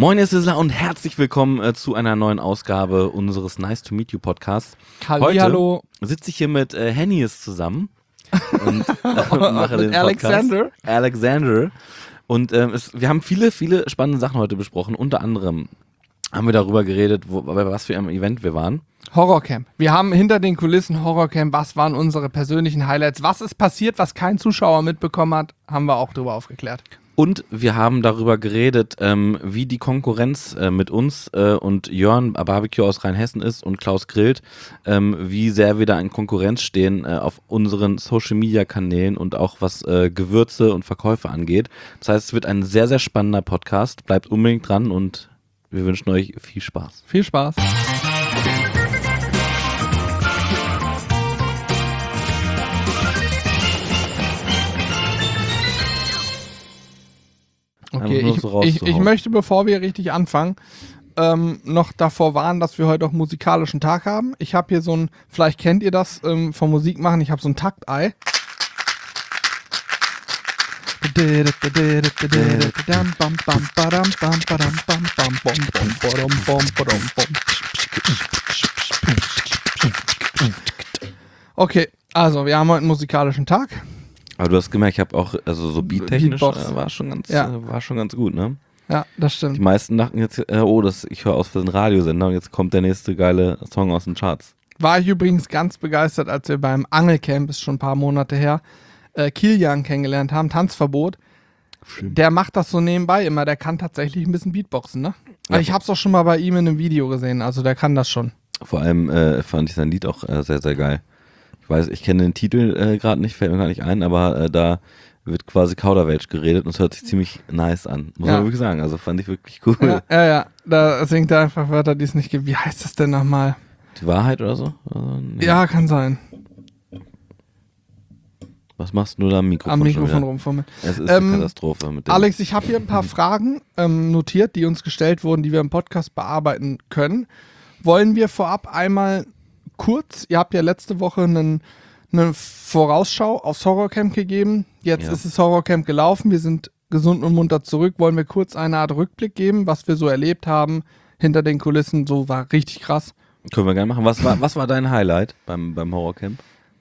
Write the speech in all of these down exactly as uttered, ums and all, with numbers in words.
Moin, ihr Sizzler und herzlich willkommen äh, zu einer neuen Ausgabe unseres Nice to Meet You Podcasts. Hallihallo. Heute sitze ich hier mit äh, Hennies zusammen und äh, mache den Podcast. Alexander. Alexander. Und ähm, es, wir haben viele, viele spannende Sachen heute besprochen. Unter anderem haben wir darüber geredet, wo, bei was für einem Event wir waren. Horrorcamp. Wir haben hinter den Kulissen Horrorcamp. Was waren unsere persönlichen Highlights? Was ist passiert, was kein Zuschauer mitbekommen hat? Haben wir auch darüber aufgeklärt. Und wir haben darüber geredet, ähm, wie die Konkurrenz äh, mit uns äh, und Jörn Barbecue aus Rheinhessen ist und Klaus Grillt, ähm, wie sehr wir da in Konkurrenz stehen äh, auf unseren Social-Media-Kanälen und auch was äh, Gewürze und Verkäufe angeht. Das heißt, es wird ein sehr, sehr spannender Podcast. Bleibt unbedingt dran und wir wünschen euch viel Spaß. Viel Spaß. Okay, ich, so ich, ich möchte, bevor wir richtig anfangen, ähm, noch davor warnen, dass wir heute auch musikalischen Tag haben. Ich habe hier so ein, vielleicht kennt ihr das ähm, vom Musikmachen, ich habe so ein Taktei. Okay, also wir haben heute einen musikalischen Tag. Aber du hast gemerkt, ich habe auch, also so beattechnisch Beatbox. äh, war schon ganz, Ja. äh, war schon ganz gut, ne? Ja, das Die stimmt. meisten dachten jetzt, äh, oh, das, ich höre aus für den Radiosender und jetzt kommt der nächste geile Song aus den Charts. War ich übrigens ganz begeistert, als wir beim Angelcamp, ist schon ein paar Monate her, äh, Kilian kennengelernt haben, Tanzverbot. Schön. Der macht das so nebenbei immer, der kann tatsächlich ein bisschen Beatboxen, ne? Ja. Ich hab's auch schon mal bei ihm in einem Video gesehen, also der kann das schon. Vor allem äh, fand ich sein Lied auch äh, sehr, sehr geil. Ich weiß, ich kenne den Titel äh, gerade nicht, fällt mir gar nicht ein, aber äh, da wird quasi Kauderwelsch geredet und es hört sich ziemlich nice an, muss Ja. man wirklich sagen. Also fand ich wirklich cool. Ja, ja, ja, da singt er einfach Wörter, die es nicht gibt. Wie heißt das denn nochmal? Die Wahrheit oder so? Also, nee. Ja, kann sein. Was machst du da am Mikrofon? Am schon Mikrofon wieder? rumfummeln. Es ist Ähm, eine Katastrophe mit dem. Alex, ich habe hier ein paar Fragen ähm, notiert, die uns gestellt wurden, die wir im Podcast bearbeiten können. Wollen wir vorab einmal kurz, ihr habt ja letzte Woche einen, eine Vorausschau aufs Horrorcamp gegeben. Jetzt Ja. ist das Horrorcamp gelaufen, wir sind gesund und munter zurück. Wollen wir kurz eine Art Rückblick geben, was wir so erlebt haben hinter den Kulissen? So war richtig krass. Können wir gerne machen. Was war, was war dein Highlight beim, beim Horrorcamp?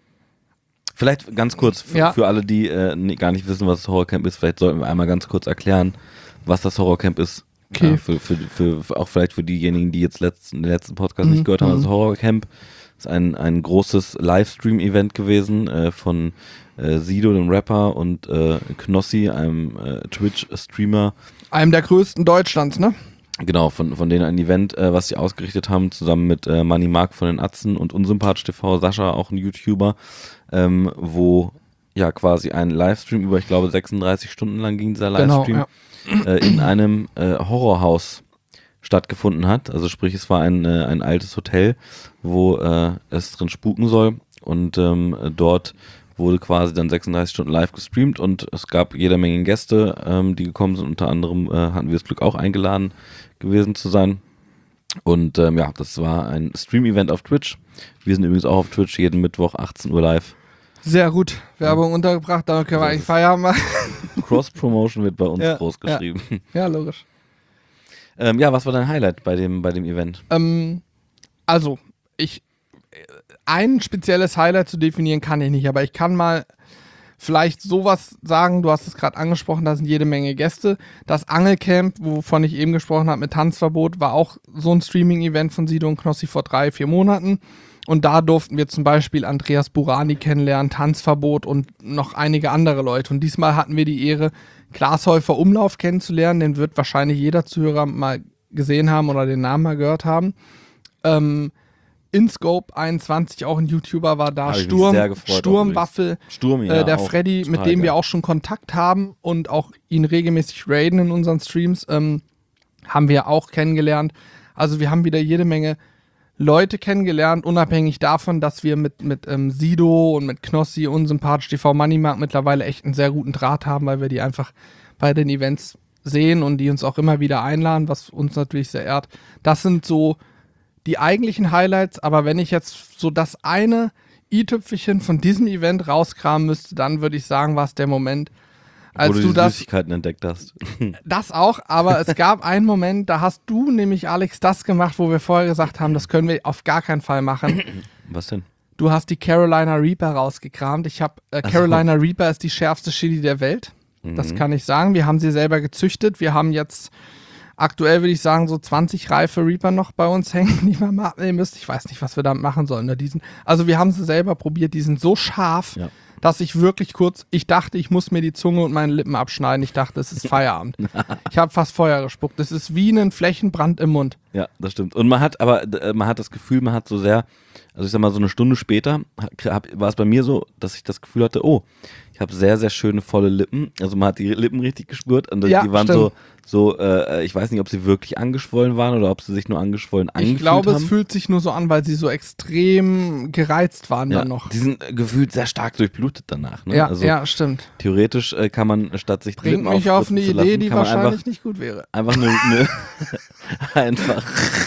Vielleicht ganz kurz, für, Ja. für alle, die äh, nee, gar nicht wissen, was das Horrorcamp ist, vielleicht sollten wir einmal ganz kurz erklären, was das Horrorcamp ist. Okay. Ja, für, für, für, für, auch vielleicht für diejenigen, die jetzt letzten, den letzten Podcast Mhm, nicht gehört haben. mhm. Das Horrorcamp ist ein, ein großes Livestream-Event gewesen äh, von äh, Sido, dem Rapper, und äh, Knossi, einem äh, Twitch-Streamer. Einem der größten Deutschlands, ne? Genau, von, von denen ein Event, äh, was sie ausgerichtet haben, zusammen mit äh, Money Mark von den Atzen und Unsympathisch T V, Sascha, auch ein YouTuber, ähm, wo ja quasi ein Livestream über, ich glaube, sechsunddreißig Stunden lang ging dieser Genau, Livestream, ja. äh, in einem äh, Horrorhaus stattgefunden hat. Also sprich, es war ein, äh, ein altes Hotel, wo äh, es drin spuken soll, und ähm, dort wurde quasi dann sechsunddreißig Stunden live gestreamt und es gab jede Menge Gäste, ähm, die gekommen sind. Unter anderem äh, hatten wir das Glück, auch eingeladen gewesen zu sein. Und ähm, ja, das war ein Stream-Event auf Twitch. Wir sind übrigens auch auf Twitch jeden Mittwoch achtzehn Uhr live. Sehr gut. Werbung untergebracht, damit können wir eigentlich Feierabend machen. Cross-Promotion wird bei uns Ja, groß geschrieben. Ja. Ja, logisch. Ähm, ja, was war dein Highlight bei dem, bei dem Event? Ähm, also, ich ein spezielles Highlight zu definieren kann ich nicht, aber ich kann mal vielleicht sowas sagen, du hast es gerade angesprochen, da sind jede Menge Gäste. Das Angelcamp, wovon ich eben gesprochen habe mit Tanzverbot, war auch so ein Streaming-Event von Sido und Knossi vor drei, vier Monaten. Und da durften wir zum Beispiel Andreas Burani kennenlernen, Tanzverbot und noch einige andere Leute. Und diesmal hatten wir die Ehre, Klaas Häufer Umlauf kennenzulernen. Den wird wahrscheinlich jeder Zuhörer mal gesehen haben oder den Namen mal gehört haben. Ähm, InScope einundzwanzig, auch ein YouTuber, war da. Hab ich mich Sturm, sehr gefreut, Sturmwaffel, Sturm, ja, äh, der auch Freddy, total mit dem wir geil. auch schon Kontakt haben und auch ihn regelmäßig raiden in unseren Streams, ähm, haben wir auch kennengelernt. Also wir haben wieder jede Menge Leute kennengelernt, unabhängig davon, dass wir mit, mit ähm, Sido und mit Knossi, Unsympathisch T V, Money Mark mittlerweile echt einen sehr guten Draht haben, weil wir die einfach bei den Events sehen und die uns auch immer wieder einladen, was uns natürlich sehr ehrt. Das sind so die eigentlichen Highlights, aber wenn ich jetzt so das eine i-Tüpfelchen von diesem Event rauskramen müsste, dann würde ich sagen, war es der Moment, als Wo du die das, Süßigkeiten entdeckt hast. das auch, aber es gab einen Moment, da hast du nämlich, Alex, das gemacht, wo wir vorher gesagt haben, das können wir auf gar keinen Fall machen. Was denn? Du hast die Carolina Reaper rausgekramt. Ich habe äh, Ach so. Carolina Reaper ist die schärfste Chili der Welt. Das Mhm. kann ich sagen. Wir haben sie selber gezüchtet. Wir haben jetzt aktuell, würde ich sagen, so zwanzig reife Reaper noch bei uns hängen, die man mal abnehmen müsste. Ich weiß nicht, was wir damit machen sollen. Ne? Die sind, also wir haben sie selber probiert. Die sind so scharf, Ja. dass ich wirklich kurz, ich dachte, ich muss mir die Zunge und meine Lippen abschneiden. Ich dachte, es ist Feierabend. Ich habe fast Feuer gespuckt. Das ist wie ein Flächenbrand im Mund. Ja, das stimmt. Und man hat aber, äh, man hat das Gefühl, man hat so sehr, also ich sag mal, so eine Stunde später hab, war es bei mir so, dass ich das Gefühl hatte, oh, ich habe sehr, sehr schöne, volle Lippen. Also man hat die Lippen richtig gespürt und Ja, die waren stimmt. so, so äh, ich weiß nicht, ob sie wirklich angeschwollen waren oder ob sie sich nur angeschwollen angefühlt Ich glaube, haben. es fühlt sich nur so an, weil sie so extrem gereizt waren ja, dann noch. die sind äh, gefühlt sehr stark durchblutet danach. Ne? Ja, also ja, stimmt. theoretisch äh, kann man, statt sich die Bringt Lippen mich auf aufspritzen eine zu Idee, lassen, die kann man wahrscheinlich einfach, nicht gut wäre. einfach eine, eine einfach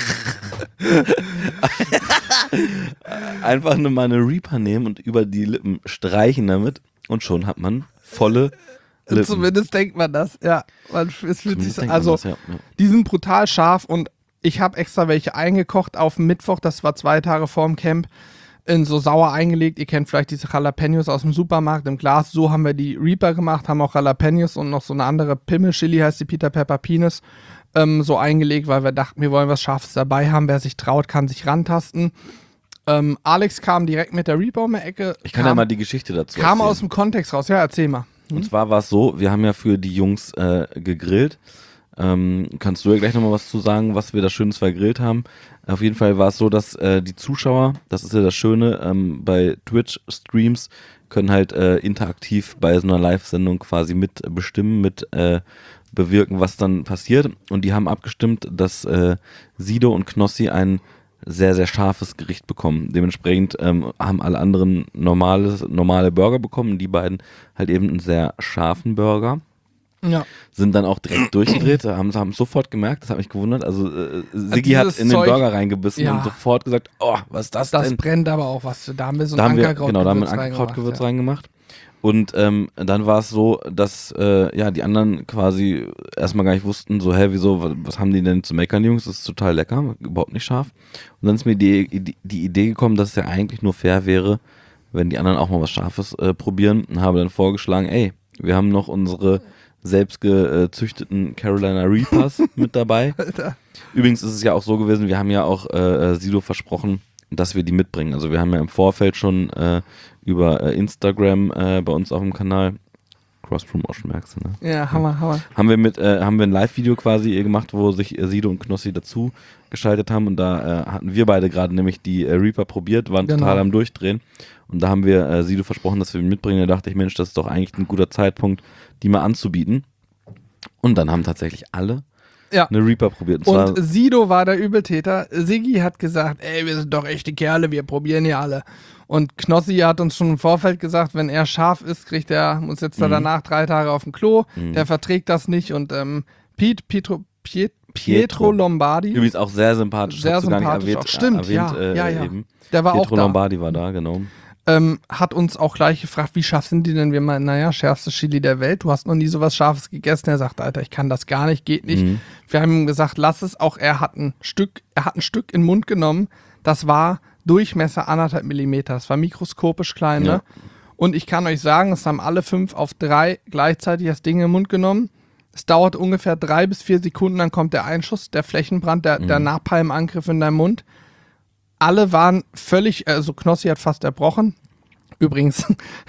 einfach eine, mal eine Reaper nehmen und über die Lippen streichen damit und schon hat man volle Lippen. Zumindest denkt man das, ja. Man, es fühlt Zumindest sich so, denkt man also, das, ja, ja. die sind brutal scharf und ich habe extra welche eingekocht auf Mittwoch, das war zwei Tage vorm Camp, in so sauer eingelegt. Ihr kennt vielleicht diese Jalapenos aus dem Supermarkt im Glas. So haben wir die Reaper gemacht, haben auch Jalapenos und noch so eine andere Pimmel-Chili, heißt die Peter Pepper Penis, ähm, so eingelegt, weil wir dachten, wir wollen was Scharfes dabei haben. Wer sich traut, kann sich rantasten. Ähm, Alex kam direkt mit der Reaper um die Ecke. Ich kann kam, ja mal die Geschichte dazu Kam erzählen. aus dem Kontext raus. Ja, erzähl mal. Und zwar war es so, wir haben ja für die Jungs äh, gegrillt. Ähm, kannst du ja gleich nochmal was zu sagen, was wir da Schönes vergrillt haben. Auf jeden Fall war es so, dass äh, die Zuschauer, das ist ja das Schöne, ähm, bei Twitch-Streams können halt äh, interaktiv bei so einer Live-Sendung quasi mitbestimmen, mit äh, bewirken, was dann passiert. Und die haben abgestimmt, dass äh, Sido und Knossi ein sehr, sehr scharfes Gericht bekommen. Dementsprechend ähm, haben alle anderen normales, normale Burger bekommen, die beiden halt eben einen sehr scharfen Burger. Ja. Sind dann auch direkt durchgedreht, haben haben sofort gemerkt, das hat mich gewundert. Also äh, Siggi dieses hat in den Zeug- Burger reingebissen Ja. und sofort gesagt, oh, was ist das, Das denn? brennt aber auch was. Da haben wir so ein Da haben wir, Ankerkrautgewürz genau, da haben wir ein Ankerkrautgewürz reingemacht. Und ähm, dann war es so, dass äh, ja die anderen quasi erstmal gar nicht wussten, so, hä, wieso, was, was haben die denn zu meckern, Jungs? Das ist total lecker, überhaupt nicht scharf. Und dann ist mir die, die, die Idee gekommen, dass es ja eigentlich nur fair wäre, wenn die anderen auch mal was Scharfes äh, probieren. Und habe dann vorgeschlagen, ey, wir haben noch unsere selbst gezüchteten Carolina Reapers mit dabei. Alter. Übrigens ist es ja auch so gewesen, wir haben ja auch äh, Sido versprochen, dass wir die mitbringen. Also wir haben ja im Vorfeld schon äh, über äh, Instagram äh, bei uns auf dem Kanal, Cross-Promotion merkst du, ne? Ja, Hammer, Hammer. Haben wir mit, äh, haben wir ein Live-Video quasi äh, gemacht, wo sich äh, Sido und Knossi dazu geschaltet haben und da äh, hatten wir beide gerade nämlich die äh, Reaper probiert, waren Genau. total am Durchdrehen und da haben wir äh, Sido versprochen, dass wir ihn mitbringen. Da dachte ich, Mensch, das ist doch eigentlich ein guter Zeitpunkt, die mal anzubieten. Und dann haben tatsächlich alle Ja. eine Reaper probiert. Und zwar, Und Sido war der Übeltäter. Siggi hat gesagt, ey, wir sind doch echte Kerle, wir probieren hier alle. Und Knossi hat uns schon im Vorfeld gesagt, wenn er scharf ist, kriegt er, muss jetzt da Mhm. danach drei Tage auf dem Klo. Mhm. Der verträgt das nicht. Und ähm, Piet, Pietro, Piet, Pietro. Pietro Lombardi, übrigens auch sehr sympathisch, Sehr hast du gar nicht sympathisch erwähnt, auch. Stimmt, erwähnt, ja, äh, ja, ja. eben. der war Pietro auch da. Lombardi war da, genau. Ähm, hat uns auch gleich gefragt, wie scharf sind die denn? Wir meinen, naja, schärfste Chili der Welt. Du hast noch nie sowas Scharfes gegessen. Er sagt, Alter, ich kann das gar nicht, geht nicht. Mhm. Wir haben ihm gesagt, lass es. Auch er hat ein Stück, er hat ein Stück in den Mund genommen. Das war Durchmesser anderthalb Millimeter. Das war mikroskopisch klein, Ja. ne? Und ich kann euch sagen, es haben alle fünf auf drei gleichzeitig das Ding in den Mund genommen. Es dauert ungefähr drei bis vier Sekunden, dann kommt der Einschuss, der Flächenbrand, der, Mhm. der Napalm-Angriff in deinem Mund. Alle waren völlig, also Knossi hat fast erbrochen. Übrigens,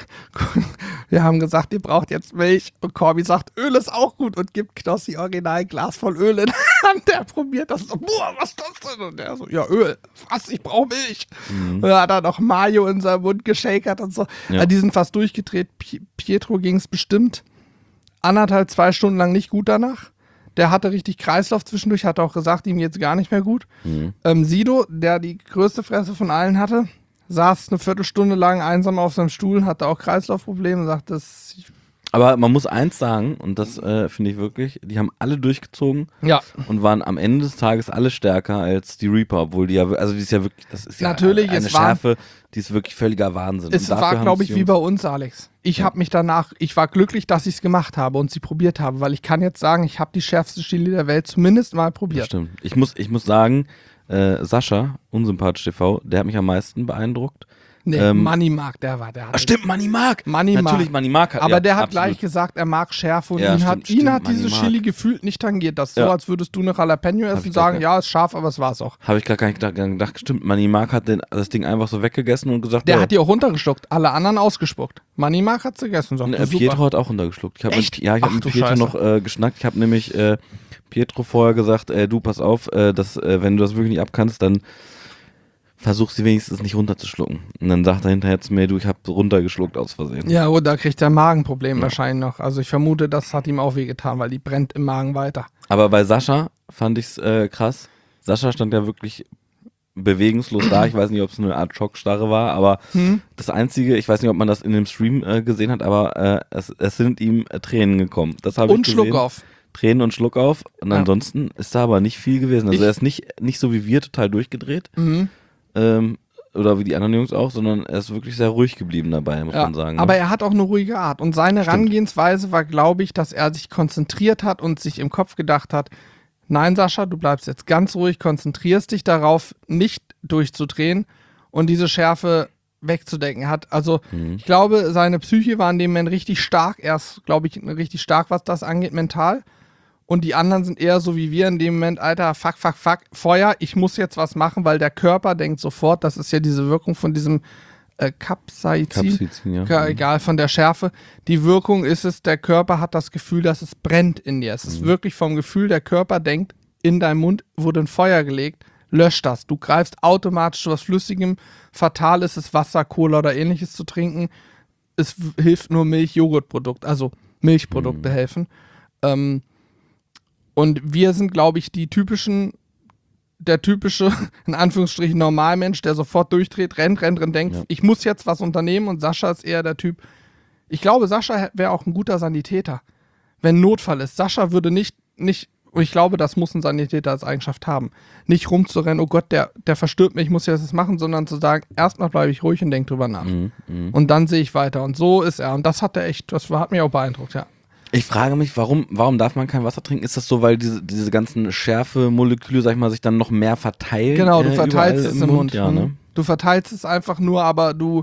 wir haben gesagt, ihr braucht jetzt Milch. Und Corby sagt, Öl ist auch gut und gibt Knossi original ein Glas voll Öl in die Hand. Der probiert das so, boah, was ist das denn? Und der so, ja, Öl, was, ich brauche Milch. Mhm. Und dann hat er noch Mayo in seinem Mund geschakert und so. Ja. Ja. Die sind fast durchgedreht. Pi- Pietro ging es bestimmt anderthalb, zwei Stunden lang nicht gut danach. Der hatte richtig Kreislauf zwischendurch, hat auch gesagt, ihm geht's gar nicht mehr gut. Mhm. Ähm, Sido, der die größte Fresse von allen hatte, saß eine Viertelstunde lang einsam auf seinem Stuhl, hatte auch Kreislaufprobleme, sagte, das, Aber man muss eins sagen, und das äh, finde ich wirklich, die haben alle durchgezogen Ja. und waren am Ende des Tages alle stärker als die Reaper, obwohl die ja, also die ist ja wirklich, das ist ja Natürlich, eine es war- Schärfe, die ist wirklich völliger Wahnsinn. Es Und dafür war, haben glaube es ich, die wie bei Jungs- uns, Alex. Ich Ja. habe mich danach, ich war glücklich, dass ich es gemacht habe und sie probiert habe, weil ich kann jetzt sagen, ich habe die schärfste Chili der Welt zumindest mal Das probiert. stimmt. Ich muss, ich muss sagen, äh, Sascha, unsympathisch T V, der hat mich am meisten beeindruckt. Nee, Ähm, Money Mark, der war, der hat. Ach stimmt, Money Mark. Money Mark. Natürlich, Money Mark hat Aber ja, der hat absolut. gleich gesagt, er mag Schärfe und Ja, ihn, stimmt, hat, ihn stimmt, hat Money diese Mark. Chili gefühlt nicht tangiert. Das ist so, Ja. als würdest du eine Jalapeno essen ich und sagen, grad- ja, ist scharf, aber es war's auch. Habe ich gar nicht gedacht, gedacht. Stimmt, Money Mark hat den, das Ding einfach so weggegessen und gesagt, Der ja, hat die auch runtergeschluckt, alle anderen ausgespuckt. Money Mark hat sie gegessen. Und, Sagt, äh, super. Pietro hat auch runtergeschluckt. Ich hab Echt? Mit, ja, ich habe Ach, mit du Pietro Scheiße. noch äh, geschnackt. Ich habe nämlich äh, Pietro vorher gesagt, äh, du, pass auf, äh, dass, äh, wenn du das wirklich nicht abkannst, dann versuch sie wenigstens nicht runterzuschlucken. Und dann sagt er hinterher zu mir, du, ich habe runtergeschluckt aus Versehen. Ja, gut, da kriegt er ein Magenproblem Ja. wahrscheinlich noch. Also ich vermute, das hat ihm auch wehgetan, weil die brennt im Magen weiter. Aber bei Sascha fand ich's äh, krass. Sascha stand ja wirklich bewegungslos da. Ich weiß nicht, ob es eine Art Schockstarre war, aber Hm? das Einzige, ich weiß nicht, ob man das in dem Stream äh, gesehen hat, aber äh, es, es sind ihm äh, Tränen gekommen. Das habe ich Und gesehen. Schluck auf. Tränen und Schluck auf. Und Ja. ansonsten ist da aber nicht viel gewesen. Also Ich- er ist nicht, nicht so wie wir total durchgedreht. Mhm. Ähm, oder wie die anderen Jungs auch, sondern er ist wirklich sehr ruhig geblieben dabei, muss Ja, man sagen. aber ne? er hat auch eine ruhige Art. Und seine Stimmt. Herangehensweise war, glaube ich, dass er sich konzentriert hat und sich im Kopf gedacht hat, nein, Sascha, du bleibst jetzt ganz ruhig, konzentrierst dich darauf, nicht durchzudrehen und diese Schärfe wegzudecken. Er hat, also Mhm. ich glaube, seine Psyche war in dem Moment richtig stark. Er ist, glaube ich, richtig stark, was das angeht, mental. Und die anderen sind eher so wie wir in dem Moment, Alter, fuck, fuck, fuck, Feuer, ich muss jetzt was machen, weil der Körper denkt sofort, das ist ja diese Wirkung von diesem äh, Capsaicin. Capsaicin, ja. Ka- egal von der Schärfe. Die Wirkung ist es, der Körper hat das Gefühl, dass es brennt in dir. Es ist wirklich vom Gefühl, der Körper denkt, in deinem Mund wurde ein Feuer gelegt, löscht das. Du greifst automatisch zu was Flüssigem. Fatal ist es, Wasser, Cola oder ähnliches zu trinken. Es w- hilft nur Milch, Joghurtprodukt, also Milchprodukte helfen. Ähm, und wir sind, glaube ich, die typischen, der typische, in Anführungsstrichen, Normalmensch, der sofort durchdreht, rennt, rennt, rennt, denkt, Ja. ich muss jetzt was unternehmen. Und Sascha ist eher der Typ, ich glaube, Sascha wäre auch ein guter Sanitäter, wenn Notfall ist. Sascha würde nicht, nicht, und ich glaube, das muss ein Sanitäter als Eigenschaft haben, nicht rumzurennen, oh Gott, der, der verstirbt mich, ich muss jetzt was machen, sondern zu sagen, erstmal bleibe ich ruhig und denke drüber nach. Mhm, mhm. Und dann sehe ich weiter. Und so ist er. Und das hat er echt, das war, hat mich auch beeindruckt, ja. Ich frage mich, warum, warum darf man kein Wasser trinken? Ist das so, weil diese, diese ganzen Schärfe-Moleküle, sag ich mal, sich dann noch mehr verteilen? Genau, du äh, verteilst überall es im Mund. Ja, Mhm. ne? Du verteilst es einfach nur, aber du,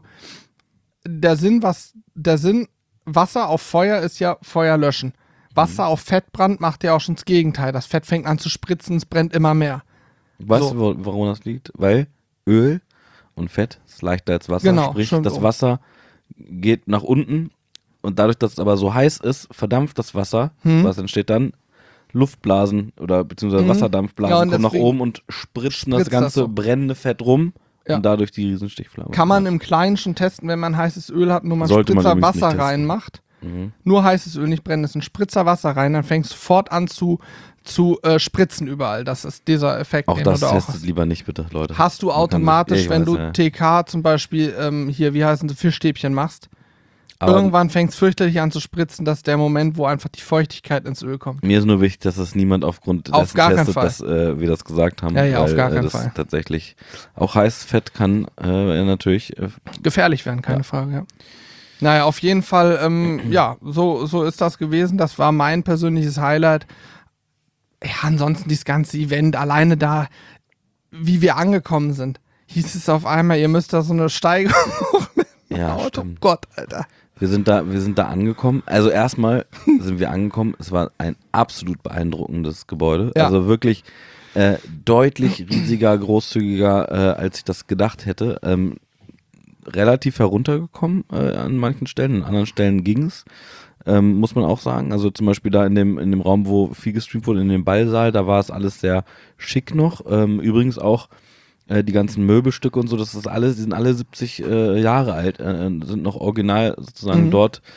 der Sinn, was, der Sinn, Wasser auf Feuer ist ja Feuer löschen. Wasser Mhm. auf Fettbrand macht ja auch schon das Gegenteil. Das Fett fängt an zu spritzen, es brennt immer mehr. Weißt So. du, wo- warum das liegt? Weil Öl und Fett ist leichter als Wasser. Genau, Sprich, stimmt das so. Wasser geht nach unten und dadurch, dass es aber so heiß ist, verdampft das Wasser. Hm. Was entsteht dann? Luftblasen oder beziehungsweise Mhm. Wasserdampfblasen Ja, und kommen nach deswegen oben und spritzen das spritzt das ganze so. brennende Fett rum Ja. und dadurch die Riesenstichflamme. Kann man im Kleinen schon testen, wenn man heißes Öl hat, nur mal Sollte man Spritzer übrigens nicht Wasser testen. reinmacht. Mhm. Nur heißes Öl nicht brennen, ist ein Spritzer Wasser rein, dann fängst du sofort an zu, zu äh, spritzen überall. Das ist dieser Effekt, Auch den das du da auch testet hast. lieber nicht, bitte, Leute. Hast du Man kann automatisch, das- ja, ich wenn weiß, du ja. T K zum Beispiel ähm, hier, wie heißen sie, Fischstäbchen machst, Aber irgendwann fängt es fürchterlich an zu spritzen. Das ist der Moment, wo einfach die Feuchtigkeit ins Öl kommt. mir ist nur wichtig, dass das niemand aufgrund Auf dessen gar keinen testet, Fall. dass äh, wir das gesagt haben. Ja, ja, auf weil, gar äh, keinen das Fall. Tatsächlich auch heißes Fett kann äh, natürlich äh, Gefährlich werden, keine Ja. Frage, ja. Naja, auf jeden Fall, ähm, ja, so, so ist das gewesen. Das war mein persönliches Highlight. Ja, ansonsten dieses ganze Event, alleine da, wie wir angekommen sind, hieß es auf einmal, ihr müsst da so eine Steigung hoch mit dem Ja, Auto. stimmt. Gott, Alter. Wir sind da, wir sind da angekommen. Also erstmal sind wir angekommen. Es war ein absolut beeindruckendes Gebäude. Ja. Also wirklich äh, deutlich riesiger, großzügiger, äh, als ich das gedacht hätte. Ähm, relativ heruntergekommen äh, an manchen Stellen, an anderen Stellen ging es. Ähm, muss man auch sagen. Also zum Beispiel da in dem, in dem Raum, wo viel gestreamt wurde, in dem Ballsaal, da war es alles sehr schick noch. Ähm, übrigens auch äh, die ganzen Möbelstücke und so, das ist alles, die sind alle siebzig äh, Jahre alt, äh, sind noch original sozusagen Mhm. dort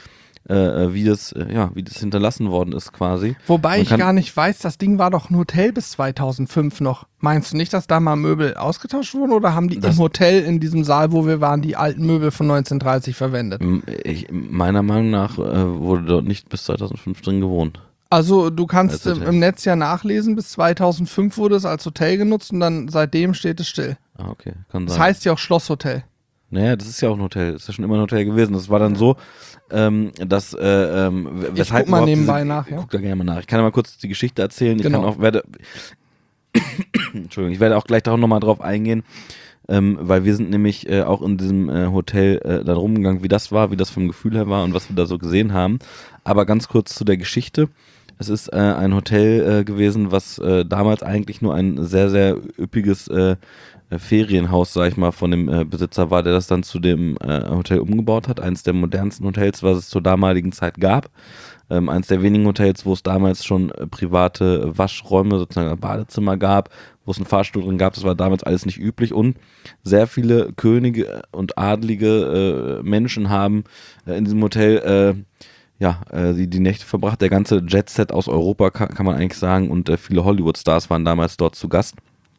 äh, wie das, äh, ja, wie das hinterlassen worden ist quasi. Wobei Man ich kann- gar nicht weiß, das Ding war doch ein Hotel bis zweitausendfünf noch. Meinst du nicht, dass da mal Möbel ausgetauscht wurden oder haben die Das- im Hotel in diesem Saal, wo wir waren, die alten Möbel von neunzehnhundertdreißig verwendet? M- Ich, meiner Meinung nach äh, wurde dort nicht bis zweitausendfünf drin gewohnt. Also du kannst Als im, Hotel. im Netz ja nachlesen, bis zweitausendfünf wurde es als Hotel genutzt und dann seitdem steht es still. Ah, okay, kann Das sein. heißt ja auch Schlosshotel. Naja, das ist ja auch ein Hotel. Das ist ja schon immer ein Hotel gewesen. Das war dann so, ähm, dass, äh, ähm, w- Ich weshalb guck mal überhaupt nebenbei diese, nach, ja. Guck da gerne mal nach. Ich kann ja mal kurz die Geschichte erzählen. Ich Genau. kann auch, werde, Entschuldigung, ich werde auch gleich darauf nochmal drauf eingehen, ähm, weil wir sind nämlich äh, auch in diesem äh, Hotel äh, dann rumgegangen, wie das war, wie das vom Gefühl her war und was wir da so gesehen haben. Aber ganz kurz zu der Geschichte. Es ist äh, ein Hotel äh, gewesen, was äh, damals eigentlich nur ein sehr, sehr üppiges äh, äh, Ferienhaus, sag ich mal, von dem äh, Besitzer war, der das dann zu dem äh, Hotel umgebaut hat. Eines der modernsten Hotels, was es zur damaligen Zeit gab. Ähm, eines der wenigen Hotels, wo es damals schon äh, private Waschräume, sozusagen ein Badezimmer gab, wo es einen Fahrstuhl drin gab. Das war damals alles nicht üblich und sehr viele Könige und adlige äh, Menschen haben äh, in diesem Hotel äh, ja, äh, die, die Nächte verbracht. Der ganze Jet-Set aus Europa, kann, kann man eigentlich sagen, und äh, viele Hollywood-Stars waren damals dort zu Gast.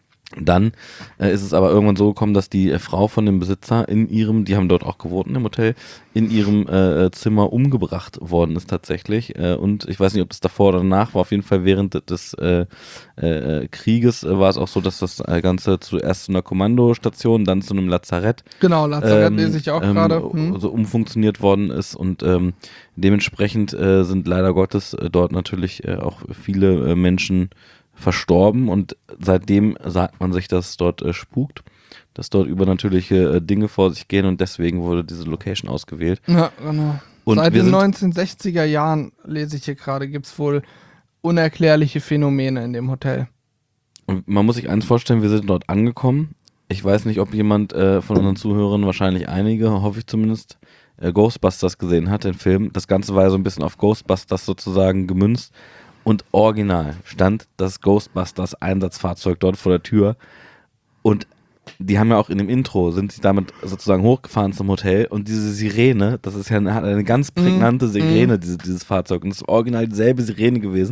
Dann äh, ist es aber irgendwann so gekommen, dass die äh, Frau von dem Besitzer in ihrem, die haben dort auch gewohnt im Hotel, in ihrem äh, Zimmer umgebracht worden ist tatsächlich. Äh, und ich weiß nicht, ob das davor oder danach war. Auf jeden Fall während des äh, äh, Krieges äh, war es auch so, dass das äh, Ganze zuerst zu einer Kommandostation, dann zu einem Lazarett Genau, Lazarett ähm, lese ich auch ähm, gerade. Hm. so umfunktioniert worden ist und ähm, dementsprechend äh, sind leider Gottes äh, dort natürlich äh, auch viele äh, Menschen verstorben und seitdem sagt man sich, dass dort äh, spukt, dass dort übernatürliche äh, Dinge vor sich gehen und deswegen wurde diese Location ausgewählt. Ja, genau. Und Seit wir den sind- neunzehnhundertsechziger Jahren, lese ich hier gerade, gibt es wohl unerklärliche Phänomene in dem Hotel. Und man muss sich eins vorstellen, wir sind dort angekommen. Ich weiß nicht, ob jemand äh, von unseren Zuhörern, wahrscheinlich einige, hoffe ich zumindest, äh, Ghostbusters gesehen hat, den Film. Das Ganze war ja so ein bisschen auf Ghostbusters sozusagen gemünzt. Und original stand das Ghostbusters Einsatzfahrzeug dort vor der Tür. Und die haben ja auch in dem Intro, sind sie damit sozusagen hochgefahren zum Hotel. Und diese Sirene, das ist ja eine, hat eine ganz prägnante Sirene, diese, dieses Fahrzeug. Und es ist original dieselbe Sirene gewesen.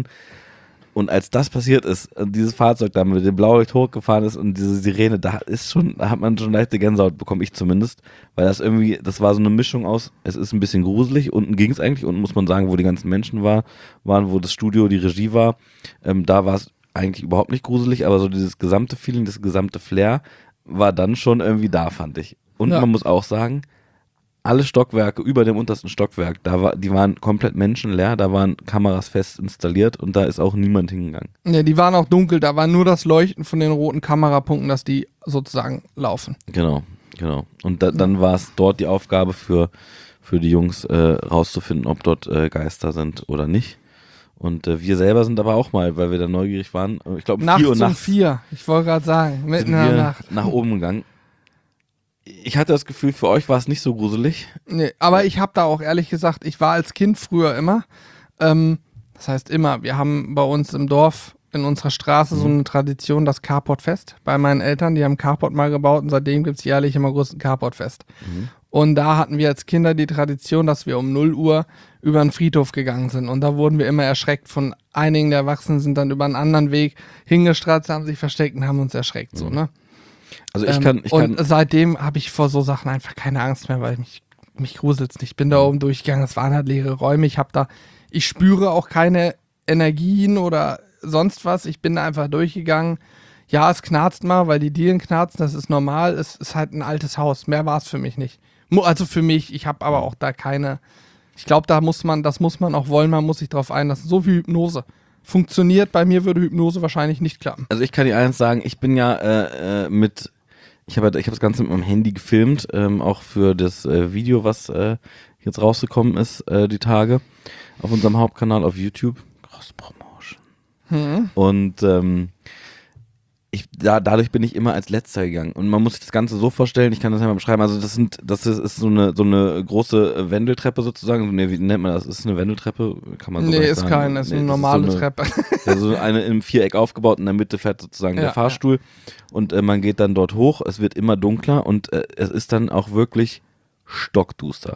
Und als das passiert ist, und dieses Fahrzeug da mit dem Blaulicht hochgefahren ist und diese Sirene, da ist schon, da hat man schon leichte Gänsehaut bekommen, ich zumindest, weil das irgendwie, das war so eine Mischung aus, es ist ein bisschen gruselig, unten ging es eigentlich, unten muss man sagen, wo die ganzen Menschen war, waren, wo das Studio, die Regie war, ähm, da war es eigentlich überhaupt nicht gruselig, aber so dieses gesamte Feeling, das gesamte Flair war dann schon irgendwie da, fand ich. Und Ja. man muss auch sagen, alle Stockwerke über dem untersten Stockwerk, da war, die waren komplett menschenleer, da waren Kameras fest installiert und da ist auch niemand hingegangen. Ja, die waren auch dunkel, da war nur das Leuchten von den roten Kamerapunkten, dass die sozusagen laufen. Genau, genau. Und da, dann war es dort die Aufgabe für, für die Jungs äh, rauszufinden, ob dort äh, Geister sind oder nicht. Und äh, wir selber sind aber auch mal, weil wir da neugierig waren, ich glaube Nachts vier Uhr um nachts vier, ich wollte gerade sagen, mitten sind in der wir Nacht. nach oben gegangen. Ich hatte das Gefühl, für euch war es nicht so gruselig. Nee, aber ich habe da auch ehrlich gesagt, ich war als Kind früher immer, ähm, das heißt immer, wir haben bei uns im Dorf, in unserer Straße so eine Tradition, das Carportfest bei meinen Eltern, die haben Carport mal gebaut und seitdem gibt es jährlich immer groß ein Carportfest. Und da hatten wir als Kinder die Tradition, dass wir um null Uhr über einen Friedhof gegangen sind und da wurden wir immer erschreckt von einigen der Erwachsenen, sind dann über einen anderen Weg hingestratzt, haben sich versteckt und haben uns erschreckt, so, ne? Also ich Ähm, kann, ich und kann, seitdem habe ich vor so Sachen einfach keine Angst mehr, weil mich, mich gruselt's nicht. Ich bin da oben durchgegangen, es waren halt leere Räume. Ich habe da, ich spüre auch keine Energien oder sonst was. Ich bin da einfach durchgegangen. Ja, es knarzt mal, weil die Dielen knarzen, das ist normal. Es ist halt ein altes Haus. Mehr war es für mich nicht. Mu- Also für mich, ich habe aber auch da keine, ich glaube, da muss man, das muss man auch wollen, man muss sich drauf einlassen. So wie Hypnose. Funktioniert, bei mir würde Hypnose wahrscheinlich nicht klappen. also ich kann dir eins sagen, ich bin ja äh, äh, mit, ich habe ich hab das Ganze mit meinem Handy gefilmt, ähm, auch für das äh, Video, was äh, jetzt rausgekommen ist, äh, die Tage, auf unserem Hauptkanal auf YouTube. Cross Promotion. Hm. Und ähm, ich, da, dadurch bin ich immer als Letzter gegangen. Und man muss sich das Ganze so vorstellen, ich kann das ja mal beschreiben, also das sind, das ist, ist so eine so eine große Wendeltreppe sozusagen. Nee, wie nennt man das? Ist es eine Wendeltreppe? Kann man so Nee, gar nicht ist sagen. keine, ist Nee, eine das normale so eine, Treppe. ja, so eine im Viereck aufgebaut, in der Mitte fährt sozusagen Ja, der Fahrstuhl und äh, man geht dann dort hoch, es wird immer dunkler und äh, es ist dann auch wirklich stockduster.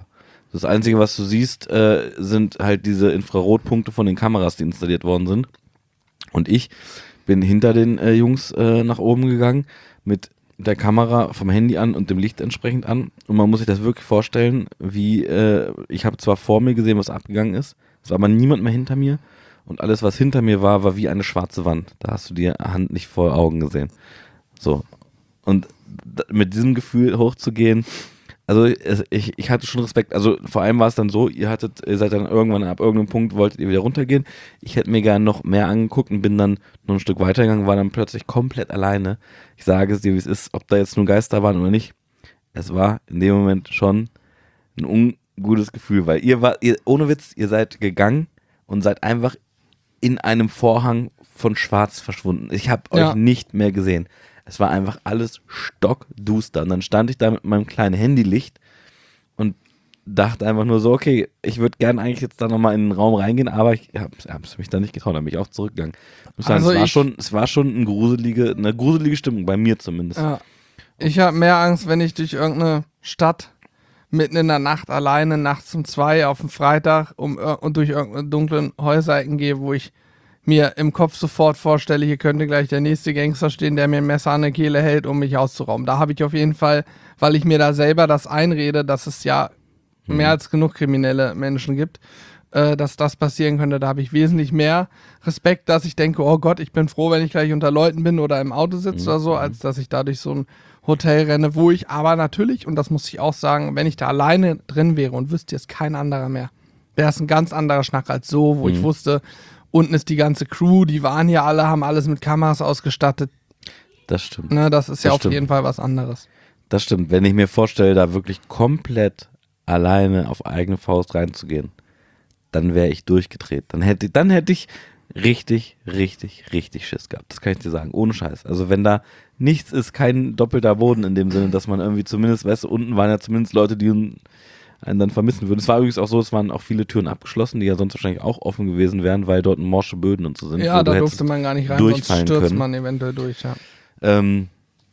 Das Einzige, was du siehst, äh, sind halt diese Infrarotpunkte von den Kameras, die installiert worden sind. Und ich bin hinter den äh, Jungs äh, nach oben gegangen mit der Kamera vom Handy an und dem Licht entsprechend an. Und man muss sich das wirklich vorstellen, wie äh, ich habe zwar vor mir gesehen, was abgegangen ist, es war aber niemand mehr hinter mir. Und alles, was hinter mir war, war wie eine schwarze Wand. Da hast du die Hand nicht vor Augen gesehen. So. Und d- mit diesem Gefühl hochzugehen, also es- ich, ich hatte schon Respekt. Also vor allem war es dann so, ihr hattet, ihr seid dann irgendwann ab irgendeinem Punkt, wolltet ihr wieder runtergehen. Ich hätte mir gerne noch mehr angeguckt und bin dann noch ein Stück weitergegangen, war dann plötzlich komplett alleine. Ich sage es dir, wie es ist, ob da jetzt nur Geister waren oder nicht. Es war in dem Moment schon ein ungutes Gefühl, weil ihr war, ihr, ohne Witz, ihr seid gegangen und seid einfach in einem Vorhang von Schwarz verschwunden. Ich habe Ja. euch nicht mehr gesehen. Es war einfach alles stockduster. Und dann stand ich da mit meinem kleinen Handylicht und dachte einfach nur so, okay, ich würde gerne eigentlich jetzt da nochmal in den Raum reingehen, aber ich habe es mich da nicht getraut, da bin ich auch zurückgegangen. Ich muss sagen, Also es, war ich- schon, es war schon eine gruselige, eine gruselige Stimmung, bei mir zumindest. Ja. Ich habe mehr Angst, wenn ich durch irgendeine Stadt mitten in der Nacht alleine nachts um zwei auf dem Freitag um, ir- und durch irgendeine dunklen Häuserecken gehe, wo ich mir im Kopf sofort vorstelle, hier könnte gleich der nächste Gangster stehen, der mir ein Messer an der Kehle hält, um mich auszurauben. Da habe ich auf jeden Fall, weil ich mir da selber das einrede, dass es ja mehr als genug kriminelle Menschen gibt, äh, dass das passieren könnte, da habe ich wesentlich mehr Respekt, dass ich denke, oh Gott, ich bin froh, wenn ich gleich unter Leuten bin oder im Auto sitze oder so, als dass ich da durch so ein Hotel renne, wo ich aber natürlich, und das muss ich auch sagen, wenn ich da alleine drin wäre und wüsste jetzt kein anderer mehr, wäre es ein ganz anderer Schnack als so, wo ich wusste, unten ist die ganze Crew, die waren hier alle, haben alles mit Kameras ausgestattet. Das stimmt. Ne, das ist ja Das auf stimmt. jeden Fall was anderes. Das stimmt. Wenn ich mir vorstelle, da wirklich komplett alleine auf eigene Faust reinzugehen, dann wäre ich durchgedreht. Dann hätte, dann hätte ich richtig, richtig, richtig Schiss gehabt. Das kann ich dir sagen. Ohne Scheiß. Also wenn da nichts ist, kein doppelter Boden in dem Sinne, dass man irgendwie zumindest, weißt du, unten waren ja zumindest Leute, die einen dann vermissen würden. Es war übrigens auch so, es waren auch viele Türen abgeschlossen, die ja sonst wahrscheinlich auch offen gewesen wären, weil dort morsche Böden und so sind. Ja, wo da du durfte hättest man gar nicht rein, sonst durchfallen stürzt können. man eventuell durch, ja. Ähm,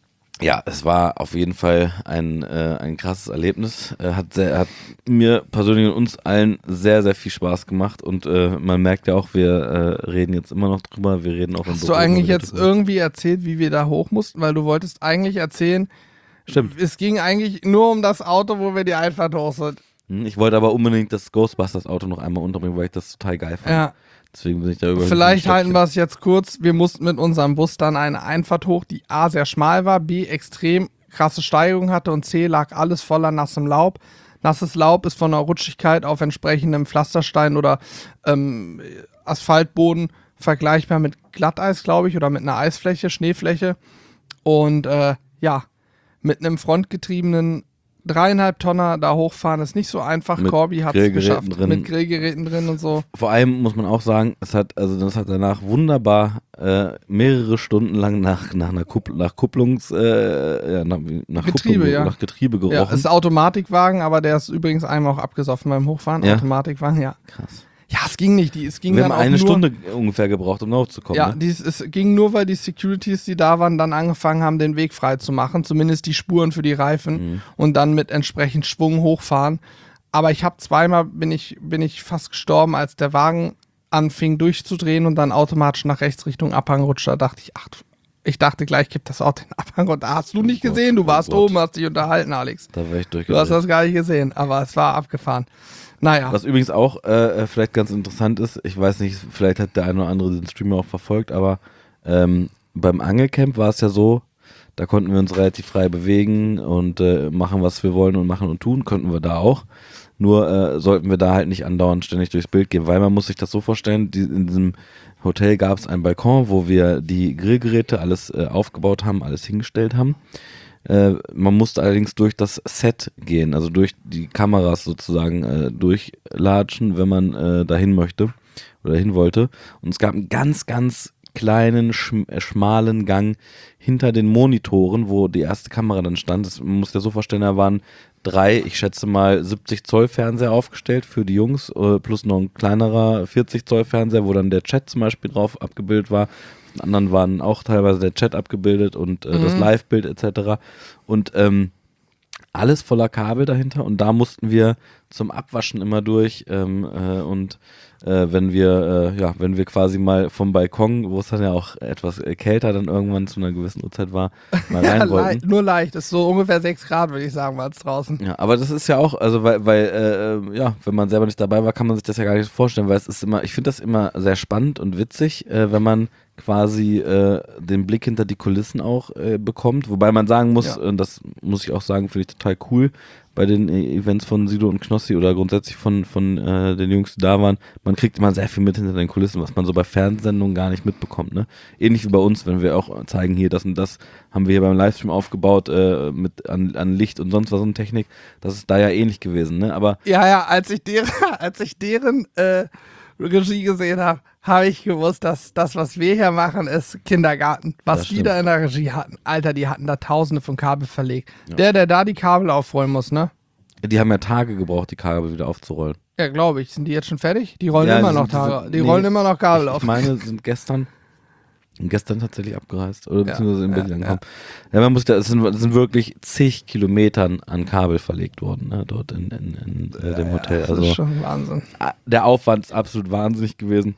ja, es war auf jeden Fall ein, äh, ein krasses Erlebnis. Äh, hat, sehr, hat mir persönlich und uns allen sehr, sehr viel Spaß gemacht und äh, man merkt ja auch, wir äh, reden jetzt immer noch drüber, wir reden auch im Hast Büro du eigentlich immer wieder jetzt drüber. irgendwie erzählt, wie wir da hoch mussten? Weil du wolltest eigentlich erzählen, Stimmt. es ging eigentlich nur um das Auto, wo wir die Einfahrt hoch sind. Hm, Ich wollte aber unbedingt das Ghostbusters-Auto noch einmal unterbringen, weil ich das total geil fand. Ja, Deswegen bin ich da über. vielleicht halten wir es jetzt kurz. Wir mussten mit unserem Bus dann eine Einfahrt hoch, die A, sehr schmal war, B, extrem krasse Steigung hatte und C, lag alles voller nassem Laub. Nasses Laub ist von der Rutschigkeit auf entsprechendem Pflasterstein oder ähm, Asphaltboden vergleichbar mit Glatteis, glaube ich, oder mit einer Eisfläche, Schneefläche. Und äh, ja, mit einem frontgetriebenen dreieinhalb Tonner da hochfahren ist nicht so einfach. Mit Corby hat es Grillgeräten geschafft. drin. Mit Grillgeräten drin und so. Vor allem muss man auch sagen, es hat, also das hat danach wunderbar äh, mehrere Stunden lang nach, nach einer Kuppl nach Kupplungs, äh, ja, nach, nach Getriebe, Kupplung, ja. nach Getriebe Ja, gerochen. ist Automatikwagen, aber der ist übrigens einmal auch abgesoffen beim Hochfahren. Ja? Automatikwagen, ja. Krass. Ja, es ging nicht. Die, es ging Wir dann haben auch eine nur, Stunde ungefähr gebraucht, um hochzukommen. Ja, Ne? dies, es ging nur, weil die Securities, die da waren, dann angefangen haben, den Weg frei zu machen. Zumindest die Spuren für die Reifen Mhm. und dann mit entsprechend Schwung hochfahren. Aber ich habe zweimal, bin ich, bin ich fast gestorben, als der Wagen anfing durchzudrehen und dann automatisch nach rechts Richtung Abhang rutschte. Da dachte ich, ach, ich dachte gleich, kippt das Auto den Abhang. Und da hast du nicht Gott, gesehen. Du oh warst Gott. oben, hast dich unterhalten, Alex. Da wäre ich Du hast durchgedreht. das gar nicht gesehen, aber es war abgefahren. Naja. Was übrigens auch äh, vielleicht ganz interessant ist, ich weiß nicht, vielleicht hat der eine oder andere den Streamer auch verfolgt, aber ähm, beim Angelcamp war es ja so, da konnten wir uns relativ frei bewegen und äh, machen, was wir wollen und machen und tun, konnten wir da auch. Nur äh, sollten wir da halt nicht andauernd ständig durchs Bild gehen, weil man muss sich das so vorstellen, die, in diesem Hotel gab es einen Balkon, wo wir die Grillgeräte alles äh, aufgebaut haben, alles hingestellt haben. Äh, man musste allerdings durch das Set gehen, also durch die Kameras sozusagen äh, durchlatschen, wenn man äh, dahin möchte oder hin wollte. Und es gab einen ganz, ganz kleinen, schm äh, schmalen Gang hinter den Monitoren, wo die erste Kamera dann stand. Das, man muss sich das so vorstellen, da waren drei, ich schätze mal siebzig Zoll Fernseher aufgestellt für die Jungs, äh, plus noch ein kleinerer vierzig Zoll Fernseher, wo dann der Chat zum Beispiel drauf abgebildet war. Auf den anderen waren auch teilweise der Chat abgebildet und äh, Mhm. das Live-Bild et cetera. Und ähm, alles voller Kabel dahinter und da mussten wir zum Abwaschen immer durch ähm, äh, und äh, wenn wir äh, ja, wenn wir quasi mal vom Balkon, wo es dann ja auch etwas äh, kälter dann irgendwann zu einer gewissen Uhrzeit war, mal Ja, rein wollten. leicht, nur leicht. Das ist so ungefähr sechs Grad, würde ich sagen, war es draußen. Ja, aber das ist ja auch, also weil, weil äh, ja, wenn man selber nicht dabei war, kann man sich das ja gar nicht vorstellen, weil es ist immer, ich finde das immer sehr spannend und witzig, äh, wenn man quasi äh, den Blick hinter die Kulissen auch äh, bekommt, wobei man sagen muss, Ja. und das muss ich auch sagen, finde ich total cool, bei den äh, Events von Sido und Knossi oder grundsätzlich von, von äh, den Jungs, die da waren, man kriegt immer sehr viel mit hinter den Kulissen, was man so bei Fernsehsendungen gar nicht mitbekommt, ne? Ähnlich wie bei uns, wenn wir auch zeigen, hier das und das haben wir hier beim Livestream aufgebaut, äh, mit an, an Licht und sonst was und Technik, das ist da ja ähnlich gewesen, ne? Aber Ja, ja, als ich deren, als ich deren äh, Regie gesehen habe, habe ich gewusst, dass das, was wir hier machen, ist Kindergarten. Was Das die stimmt. da in der Regie hatten. Alter, die hatten da tausende von Kabel verlegt. Ja. Der, der da die Kabel aufrollen muss, ne? die haben ja Tage gebraucht, die Kabel wieder aufzurollen. Ja, glaube ich. Sind die jetzt schon fertig? Die rollen Ja, immer die noch sind- die Tage. sind- Die nee, rollen immer noch Kabel Ich, auf. ich meine, sind gestern gestern tatsächlich abgereist oder beziehungsweise in ja, Berlin ja. angekommen. Ja, man muss da, es sind, es sind wirklich zig Kilometern an Kabel verlegt worden, ne, dort in, in, in äh, dem Hotel. Das Also ist schon Wahnsinn. ah, der Aufwand ist absolut wahnsinnig gewesen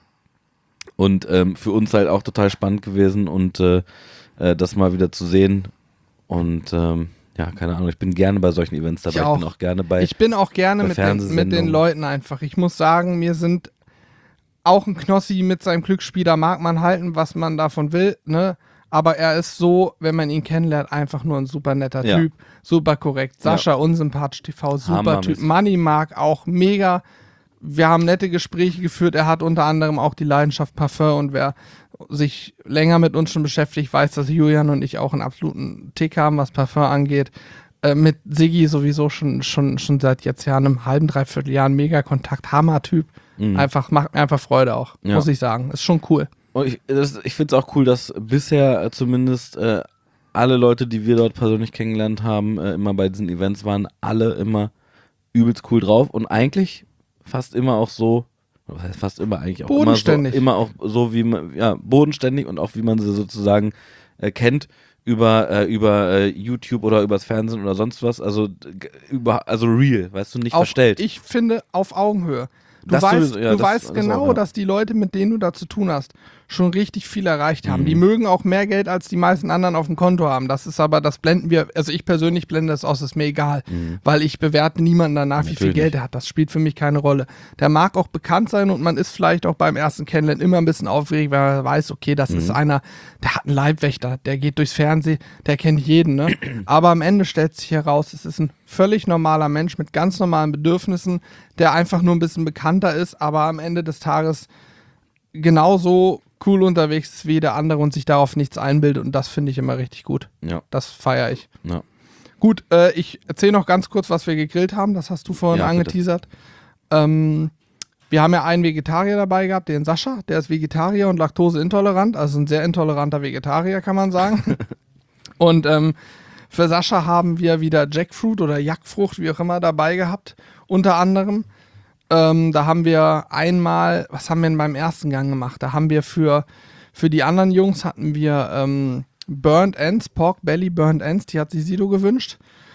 und ähm, für uns halt auch total spannend gewesen und äh, äh, das mal wieder zu sehen und ähm, ja, keine Ahnung, ich bin gerne bei solchen Events dabei, Ich ich, auch. bin auch gerne bei, Ich bin auch gerne bei mit den, mit den Fernsehsendungen. Leuten einfach. Ich muss sagen, mir sind auch ein Knossi mit seinem Glücksspieler mag man halten, was man davon will, ne? Aber er ist so, wenn man ihn kennenlernt, einfach nur ein super netter Ja. Typ, super korrekt. Sascha, unsympathisch T V, super Hammermäßig. Typ. Money mag auch mega. Wir haben nette Gespräche geführt. Er hat unter anderem auch die Leidenschaft Parfum und wer sich länger mit uns schon beschäftigt, weiß, dass Julian und ich auch einen absoluten Tick haben, was Parfum angeht. Äh, mit Siggi sowieso schon, schon, schon seit jetzt Jahren, einem halben, dreiviertel Jahr mega Kontakt, Hammer-Typ. Mhm. Einfach, macht mir einfach Freude auch, Ja. muss ich sagen. Ist schon cool. Und ich, das- ich finde es auch cool, dass bisher äh, zumindest äh, alle Leute, die wir dort persönlich kennengelernt haben, äh, immer bei diesen Events waren, alle immer übelst cool drauf und eigentlich fast immer auch so, was heißt fast immer eigentlich auch Bodenständig. immer so, immer auch so wie man, ja, bodenständig und auch wie man sie sozusagen äh, kennt über, äh, über äh, YouTube oder übers Fernsehen oder sonst was, also g- über, also real, weißt du, nicht Auf, verstellt. ich finde, auf Augenhöhe. Du Das weißt, sowieso, ja, du das- weißt das genau, auch, ja. dass die Leute, mit denen du da zu tun hast, schon richtig viel erreicht haben. Mhm. Die mögen auch mehr Geld, als die meisten anderen auf dem Konto haben. Das ist aber, das blenden wir, also ich persönlich blende das aus, das ist mir egal. Weil ich bewerte niemanden danach, wie viel Mhm. Natürlich Geld nicht. er hat. Das spielt für mich keine Rolle. Der mag auch bekannt sein und man ist vielleicht auch beim ersten Kennenlernen immer ein bisschen aufgeregt, weil man weiß, okay, das Mhm. ist einer, der hat einen Leibwächter, der geht durchs Fernsehen, der kennt jeden, ne? Aber am Ende stellt sich heraus, es ist ein völlig normaler Mensch mit ganz normalen Bedürfnissen, der einfach nur ein bisschen bekannter ist, aber am Ende des Tages genauso cool unterwegs ist wie der andere und sich darauf nichts einbildet und das finde ich immer richtig gut. Ja, Das feiere ich. ja. Gut, äh, ich erzähle noch ganz kurz, was wir gegrillt haben. Das hast du vorhin Ja, bitte. angeteasert. Ähm, wir haben ja einen Vegetarier dabei gehabt, den Sascha. Der ist Vegetarier und laktoseintolerant, also ein sehr intoleranter Vegetarier, kann man sagen. Und ähm, für Sascha haben wir wieder Jackfruit oder Jackfrucht, wie auch immer, dabei gehabt. Unter anderem. Ähm, da haben wir einmal, was haben wir denn beim ersten Gang gemacht? Da haben wir für, für die anderen Jungs hatten wir ähm, Burnt Ends, Pork Belly Burnt Ends, die hat sich Sido gewünscht.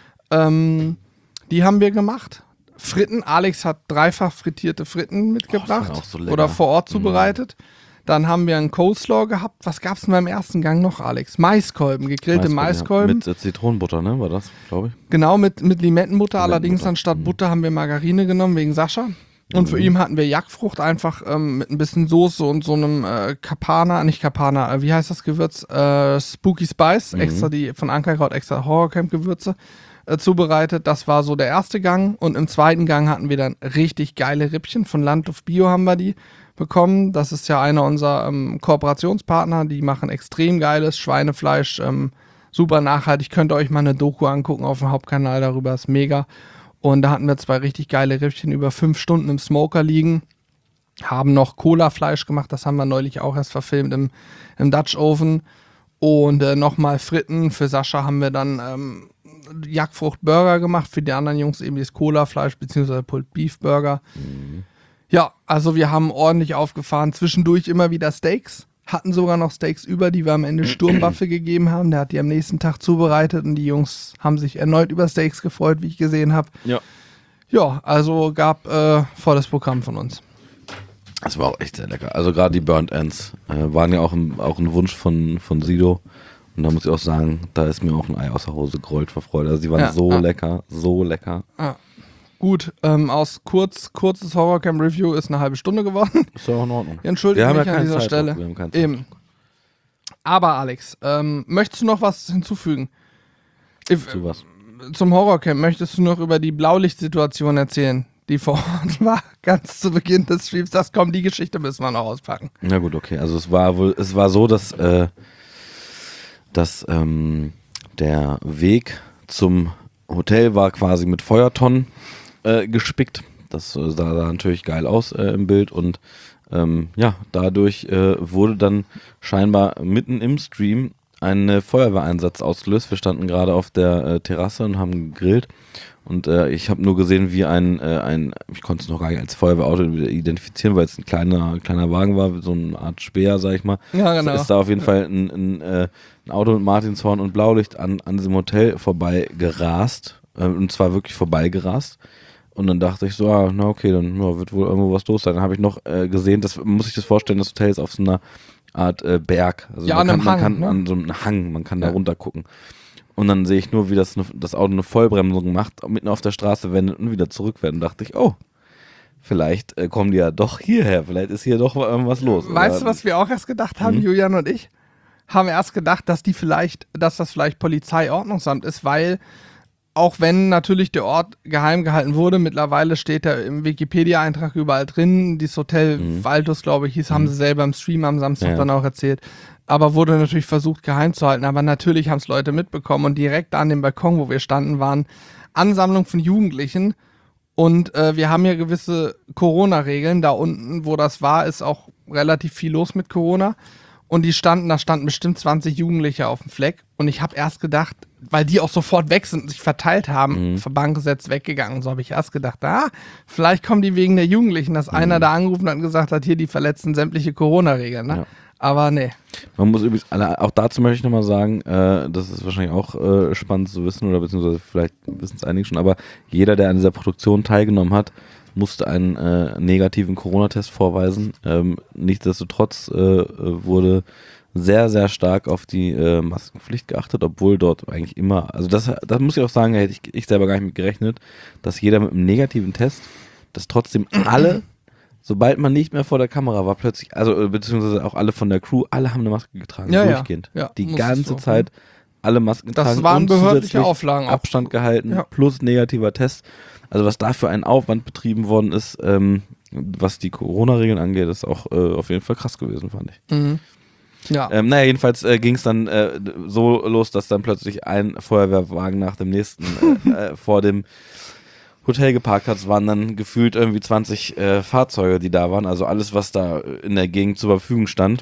Ähm, die haben wir gemacht. Fritten, Alex hat dreifach frittierte Fritten mitgebracht Oh, auch so lecker. oder vor Ort zubereitet. Dann haben wir einen Coleslaw gehabt. Was gab es denn beim ersten Gang noch, Alex? Maiskolben, gegrillte Maiskolben. Ja. Mit äh, Zitronenbutter, ne, war das, glaube ich. Genau, mit, mit Limettenbutter. Allerdings Limettenbutter. anstatt Butter haben wir Margarine genommen, wegen Sascha. Und für ihn hatten wir Jackfrucht einfach ähm, mit ein bisschen Soße und so einem äh, Kapana, nicht Kapana, äh, wie heißt das Gewürz? Äh, Spooky Spice, Mhm. extra die von Ankerkraut, extra Horrorcamp-Gewürze äh, zubereitet. Das war so der erste Gang. Und im zweiten Gang hatten wir dann richtig geile Rippchen. Von Landluft Bio haben wir die bekommen. Das ist ja einer unserer ähm, Kooperationspartner. Die machen extrem geiles Schweinefleisch, ähm, super nachhaltig. Könnt ihr euch mal eine Doku angucken auf dem Hauptkanal darüber, ist mega. Und da hatten wir zwei richtig geile Rippchen über fünf Stunden im Smoker liegen. Haben noch Cola-Fleisch gemacht, das haben wir neulich auch erst verfilmt im, im Dutch Oven. Und äh, nochmal Fritten. Für Sascha haben wir dann ähm, Jackfrucht-Burger gemacht. Für die anderen Jungs eben das Cola-Fleisch bzw. Pulled Beef Burger. Ja, also wir haben ordentlich aufgefahren. Zwischendurch immer wieder Steaks. hatten sogar noch Steaks über, die wir am Ende Sturmwaffe gegeben haben. Der hat die am nächsten Tag zubereitet und die Jungs haben sich erneut über Steaks gefreut, wie ich gesehen habe. Ja. Ja, also gab äh, volles Programm von uns. Das war auch echt sehr lecker. Also gerade die Burnt Ends äh, waren ja auch ein, auch ein Wunsch von, von Sido. Und da muss ich auch sagen, da ist mir auch ein Ei aus der Hose gerollt vor Freude. Also die waren Ja, so ja. lecker, so lecker. Ah. Gut, ähm, aus kurz, kurzes Horrorcamp-Review ist eine halbe Stunde geworden. Ist ja auch in Ordnung. Ich entschuldige Wir haben mich ja an keinen dieser Zeitdruck, Stelle. wir haben keinen Zeitdruck. Eben. Aber Alex, ähm, möchtest du noch was hinzufügen? If, Zu was? Zum Horrorcamp möchtest du noch über die Blaulichtsituation erzählen, die vor Ort war, ganz zu Beginn des Streams? Das kommt, die Geschichte müssen wir noch auspacken. Na gut, okay. Also es war wohl, es war so, dass, äh, dass ähm, der Weg zum Hotel war quasi mit Feuertonnen äh, gespickt. Das äh, sah, sah natürlich geil aus äh, im Bild und ähm, ja, dadurch äh, wurde dann scheinbar mitten im Stream ein äh, Feuerwehreinsatz ausgelöst. Wir standen gerade auf der äh, Terrasse und haben gegrillt und äh, ich habe nur gesehen, wie ein, äh, ein ich konnte es noch gar nicht als Feuerwehrauto identifizieren, weil es ein kleiner, kleiner Wagen war, so eine Art Speer, sag ich mal. Ja, genau. Es ist da auf jeden Fall ein, ein, äh, ein Auto mit Martinshorn und Blaulicht an, an diesem Hotel vorbei gerast, äh, und zwar wirklich vorbei gerast. Und dann dachte ich so, ah, na okay, dann ja, wird wohl irgendwo was los sein. Dann habe ich noch äh, gesehen, das muss ich das vorstellen, das Hotel ist auf so einer Art äh, Berg. Also Ja, man an kann, einem man Hang, kann ne? an so einem Hang, man kann Ja. da runter gucken. Und dann sehe ich nur, wie das, ne, das Auto eine Vollbremsung macht, mitten auf der Straße wendet und wieder zurückwendet. Und dachte ich, oh, vielleicht äh, kommen die ja doch hierher, vielleicht ist hier doch irgendwas los. Weißt Oder- du, was wir auch erst gedacht haben, Mhm. Julian und ich? Haben erst gedacht, dass die vielleicht, dass das vielleicht Polizeiordnungsamt ist, weil auch wenn natürlich der Ort geheim gehalten wurde, mittlerweile steht da im Wikipedia-Eintrag überall drin, dieses Hotel Mhm. Waldus, glaube ich, hieß, haben sie selber im Stream am Samstag Ja. dann auch erzählt. Aber wurde natürlich versucht geheim zu halten, aber natürlich haben es Leute mitbekommen und direkt da an dem Balkon, wo wir standen, waren Ansammlungen von Jugendlichen und äh, wir haben ja gewisse Corona-Regeln. Da unten, wo das war, ist auch relativ viel los mit Corona. Und die standen, da standen bestimmt zwanzig Jugendliche auf dem Fleck. Und ich habe erst gedacht, weil die auch sofort weg sind und sich verteilt haben, Mhm. Verbandgesetz weggegangen. Und so habe ich erst gedacht, ah, vielleicht kommen die wegen der Jugendlichen, dass einer da angerufen hat und gesagt hat, hier, die verletzen sämtliche Corona-Regeln. Ne? Ja. Aber nee. Man muss übrigens, alle, auch dazu möchte ich nochmal sagen, äh, das ist wahrscheinlich auch äh, spannend zu wissen, oder beziehungsweise vielleicht wissen es einige schon, aber jeder, der an dieser Produktion teilgenommen hat, musste einen äh, negativen Corona-Test vorweisen. Ähm, nichtsdestotrotz äh, wurde sehr, sehr stark auf die äh, Maskenpflicht geachtet, obwohl dort eigentlich immer, also das, das muss ich auch sagen, da hätte ich, ich selber gar nicht mit gerechnet, dass jeder mit einem negativen Test, dass trotzdem alle, sobald man nicht mehr vor der Kamera war, plötzlich, also äh, beziehungsweise auch alle von der Crew, alle haben eine Maske getragen, Ja, ja. durchgehend. Ja, die muss ganze so. Zeit alle Masken Das getragen waren und behördliche zusätzlich Auflagen auch. Abstand gehalten, Ja. plus negativer Test. Also was da für ein Aufwand betrieben worden ist, ähm, was die Corona-Regeln angeht, ist auch äh, auf jeden Fall krass gewesen, fand ich. Mhm. Ja. Ähm, naja, jedenfalls äh, ging es dann äh, so los, dass dann plötzlich ein Feuerwehrwagen nach dem nächsten äh, äh, vor dem Hotel geparkt hat. Es waren dann gefühlt irgendwie zwanzig äh, Fahrzeuge, die da waren, also alles, was da in der Gegend zur Verfügung stand.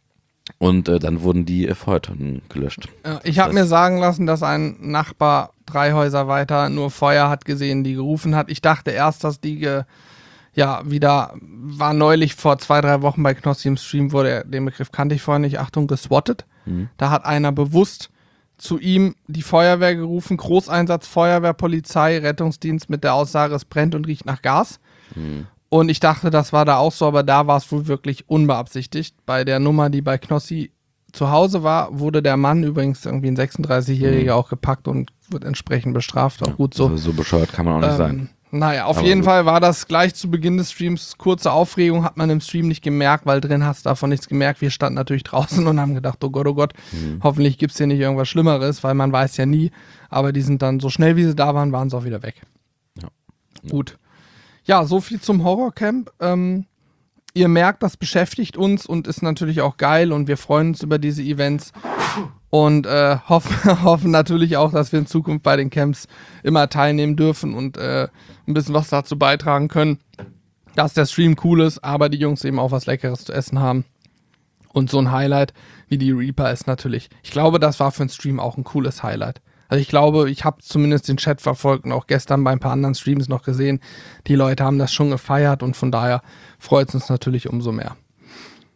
Und äh, dann wurden die äh, Feuertonnen gelöscht. Ja, ich habe Das- mir sagen lassen, dass ein Nachbar drei Häuser weiter nur Feuer hat gesehen, die gerufen hat. Ich dachte erst, dass die ge, ja wieder, war neulich vor zwei, drei Wochen bei Knossi im Stream, wurde, den Begriff kannte ich vorher nicht, Achtung, geswattet. Mhm. Da hat einer bewusst zu ihm die Feuerwehr gerufen, Großeinsatz, Feuerwehr, Polizei, Rettungsdienst mit der Aussage, es brennt und riecht nach Gas. Mhm. Und ich dachte, das war da auch so, aber da war es wohl wirklich unbeabsichtigt. Bei der Nummer, die bei Knossi zu Hause war, wurde der Mann, übrigens irgendwie ein sechsunddreißigjähriger, auch gepackt und wird entsprechend bestraft. Auch gut so. Also so bescheuert kann man auch nicht sein. Ähm, naja, auf Aber jeden gut. Fall war das gleich zu Beginn des Streams kurze Aufregung, hat man im Stream nicht gemerkt, weil drin hast du davon nichts gemerkt. Wir standen natürlich draußen und haben gedacht, oh Gott, oh Gott, Mhm. hoffentlich gibt es hier nicht irgendwas Schlimmeres, weil man weiß ja nie. Aber die sind dann so schnell, wie sie da waren, waren sie auch wieder weg. Ja. Gut. Ja, so viel zum Horrorcamp. Ähm, ihr merkt, das beschäftigt uns und ist natürlich auch geil und wir freuen uns über diese Events und äh, hoffen, hoffen natürlich auch, dass wir in Zukunft bei den Camps immer teilnehmen dürfen und äh, ein bisschen was dazu beitragen können, dass der Stream cool ist, aber die Jungs eben auch was Leckeres zu essen haben. Und so ein Highlight wie die Reaper ist natürlich, ich glaube, das war für den Stream auch ein cooles Highlight. Also ich glaube, ich habe zumindest den Chat verfolgt und auch gestern bei ein paar anderen Streams noch gesehen, die Leute haben das schon gefeiert und von daher freut es uns natürlich umso mehr.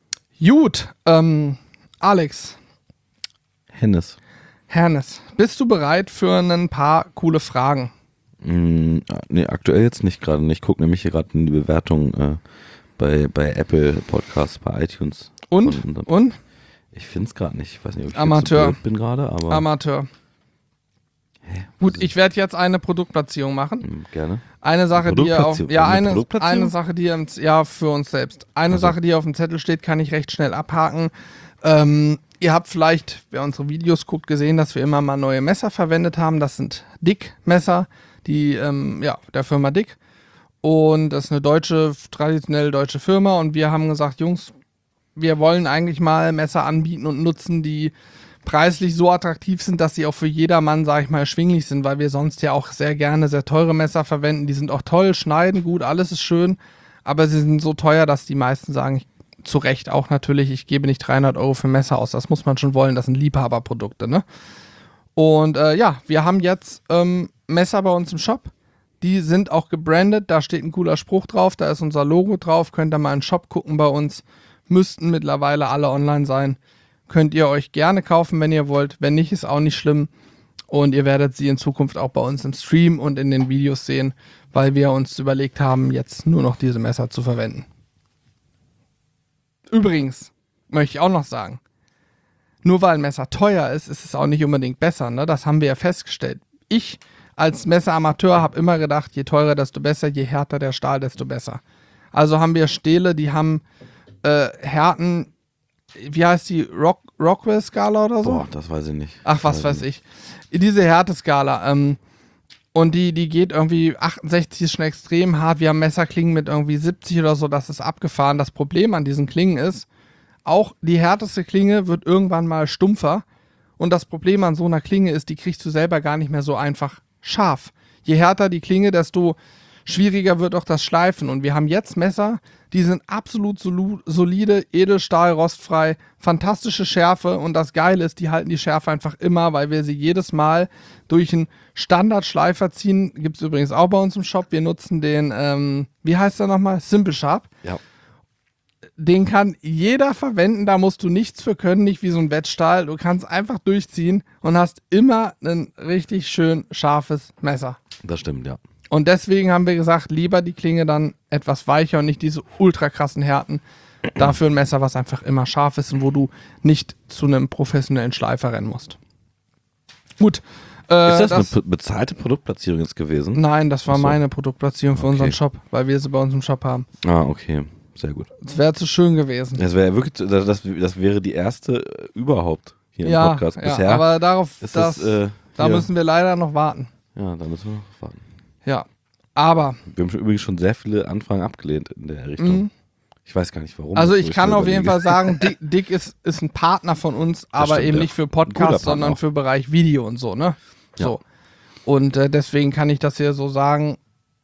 Gut, ähm, Alex. Hennes. Hernes, bist du bereit für ein paar coole Fragen? Mm, nee, aktuell jetzt nicht gerade. Ich gucke nämlich hier gerade in die Bewertung äh, bei, bei Apple Podcasts, bei iTunes. Und? Von, Und? Ich finde es gerade nicht. Ich weiß nicht, ob ich Amateur. jetzt so blöd bin gerade, aber... Amateur. Hä? Gut, ich werde jetzt eine Produktplatzierung machen. Mm, gerne. Eine Sache, die ihr auf, Produktplatzierung? ja, Eine eine, Produktplatzierung? eine Sache, die ihr, im, ja, für uns selbst. Eine Also. Sache, die auf dem Zettel steht, kann ich recht schnell abhaken. Ähm, ihr habt vielleicht, wer unsere Videos guckt, gesehen, dass wir immer mal neue Messer verwendet haben. Das sind Dick-Messer, die, ähm, ja, der Firma Dick. Und das ist eine deutsche, traditionell deutsche Firma. Und wir haben gesagt, Jungs, wir wollen eigentlich mal Messer anbieten und nutzen, die preislich so attraktiv sind, dass sie auch für jedermann, sag ich mal, erschwinglich sind, weil wir sonst ja auch sehr gerne sehr teure Messer verwenden. Die sind auch toll, schneiden gut, alles ist schön, aber sie sind so teuer, dass die meisten sagen, ich, zu Recht auch natürlich, ich gebe nicht dreihundert Euro für Messer aus. Das muss man schon wollen, das sind Liebhaberprodukte, ne? Und äh, ja, wir haben jetzt ähm, Messer bei uns im Shop. Die sind auch gebrandet, da steht ein cooler Spruch drauf, da ist unser Logo drauf, könnt ihr mal in den Shop gucken bei uns. Müssten mittlerweile alle online sein. Könnt ihr euch gerne kaufen, wenn ihr wollt. Wenn nicht, ist auch nicht schlimm. Und ihr werdet sie in Zukunft auch bei uns im Stream und in den Videos sehen, weil wir uns überlegt haben, jetzt nur noch diese Messer zu verwenden. Übrigens möchte ich auch noch sagen, nur weil ein Messer teuer ist, ist es auch nicht unbedingt besser. Ne? Das haben wir ja festgestellt. Ich als Messeramateur habe immer gedacht, je teurer, desto besser, je härter der Stahl, desto besser. Also haben wir Stähle, die haben äh, Härten, wie heißt die, Rock, Rockwell-Skala oder so? Boah, das weiß ich nicht. Ach, was weiß ich. Diese Härteskala. Ähm, und die, die geht irgendwie, achtundsechzig ist schon extrem hart. Wir haben Messerklingen mit irgendwie siebzig oder so, das ist abgefahren. Das Problem an diesen Klingen ist, auch die härteste Klinge wird irgendwann mal stumpfer. Und das Problem an so einer Klinge ist, die kriegst du selber gar nicht mehr so einfach scharf. Je härter die Klinge, desto schwieriger wird auch das Schleifen. Und wir haben jetzt Messer, die sind absolut solide, Edelstahl, rostfrei, fantastische Schärfe. Und das Geile ist, die halten die Schärfe einfach immer, weil wir sie jedes Mal durch einen Standardschleifer ziehen. Gibt es übrigens auch bei uns im Shop. Wir nutzen den, ähm, wie heißt der nochmal? Simple Sharp. Ja. Den kann jeder verwenden, da musst du nichts für können, nicht wie so ein Wettstahl. Du kannst einfach durchziehen und hast immer ein richtig schön scharfes Messer. Das stimmt, ja. Und deswegen haben wir gesagt, lieber die Klinge dann etwas weicher und nicht diese ultra krassen Härten. Dafür ein Messer, was einfach immer scharf ist und wo du nicht zu einem professionellen Schleifer rennen musst. Gut. Äh, ist das, das eine bezahlte Produktplatzierung jetzt gewesen? Nein, das war Ach so. meine Produktplatzierung für Okay. unseren Shop, weil wir sie bei uns im Shop haben. Ah, okay. Sehr gut. Es wäre zu schön gewesen. Das wäre wirklich, das, das, das wäre die erste äh, überhaupt hier im ja, Podcast. ja, Bisher aber darauf, ist das, das, äh, da hier- müssen wir leider noch warten. Ja, da müssen wir noch warten. Ja, aber Wir haben schon, übrigens schon sehr viele Anfragen abgelehnt in der Richtung. Mhm. Ich weiß gar nicht warum. also wo ich kann mir auf jeden überlege. Fall sagen, Dick, Dick ist, ist ein Partner von uns, aber stimmt, eben ja. nicht für Ein guter Podcast, Partner sondern auch. für Bereich Video und so, ne? Ja. So. Und äh, deswegen kann ich das hier so sagen,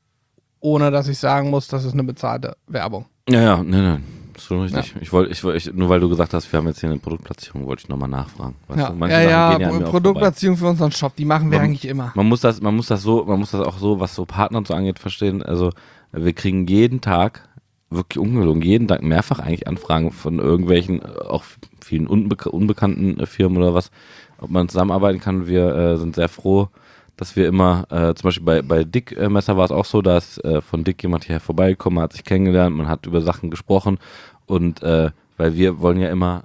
ohne dass ich sagen muss, das ist eine bezahlte Werbung. Ja, ja, nein, nein. Ist schon richtig. Ich wollte, ich, wollte- ich, nur weil du gesagt hast, wir haben jetzt hier eine Produktplatzierung, wollte ich nochmal nachfragen. Weißt Ja, du, manche ja, Sachen ja, gehen ja an mir auch Produktplatzierung für unseren Shop, die machen wir Man- eigentlich immer. Man muss das, man muss das so, man muss das auch so, was so Partner und so angeht, verstehen. Also wir kriegen jeden Tag, wirklich ungelogen, jeden Tag mehrfach eigentlich Anfragen von irgendwelchen, äh, auch vielen unbeka unbekannten äh, Firmen oder was, ob man zusammenarbeiten kann. Wir äh, sind sehr froh, dass wir immer, äh, zum Beispiel bei, bei Dick äh, Messer war es auch so, dass äh, von Dick jemand hierher vorbeigekommen hat, sich kennengelernt, man hat über Sachen gesprochen und äh, weil wir wollen ja immer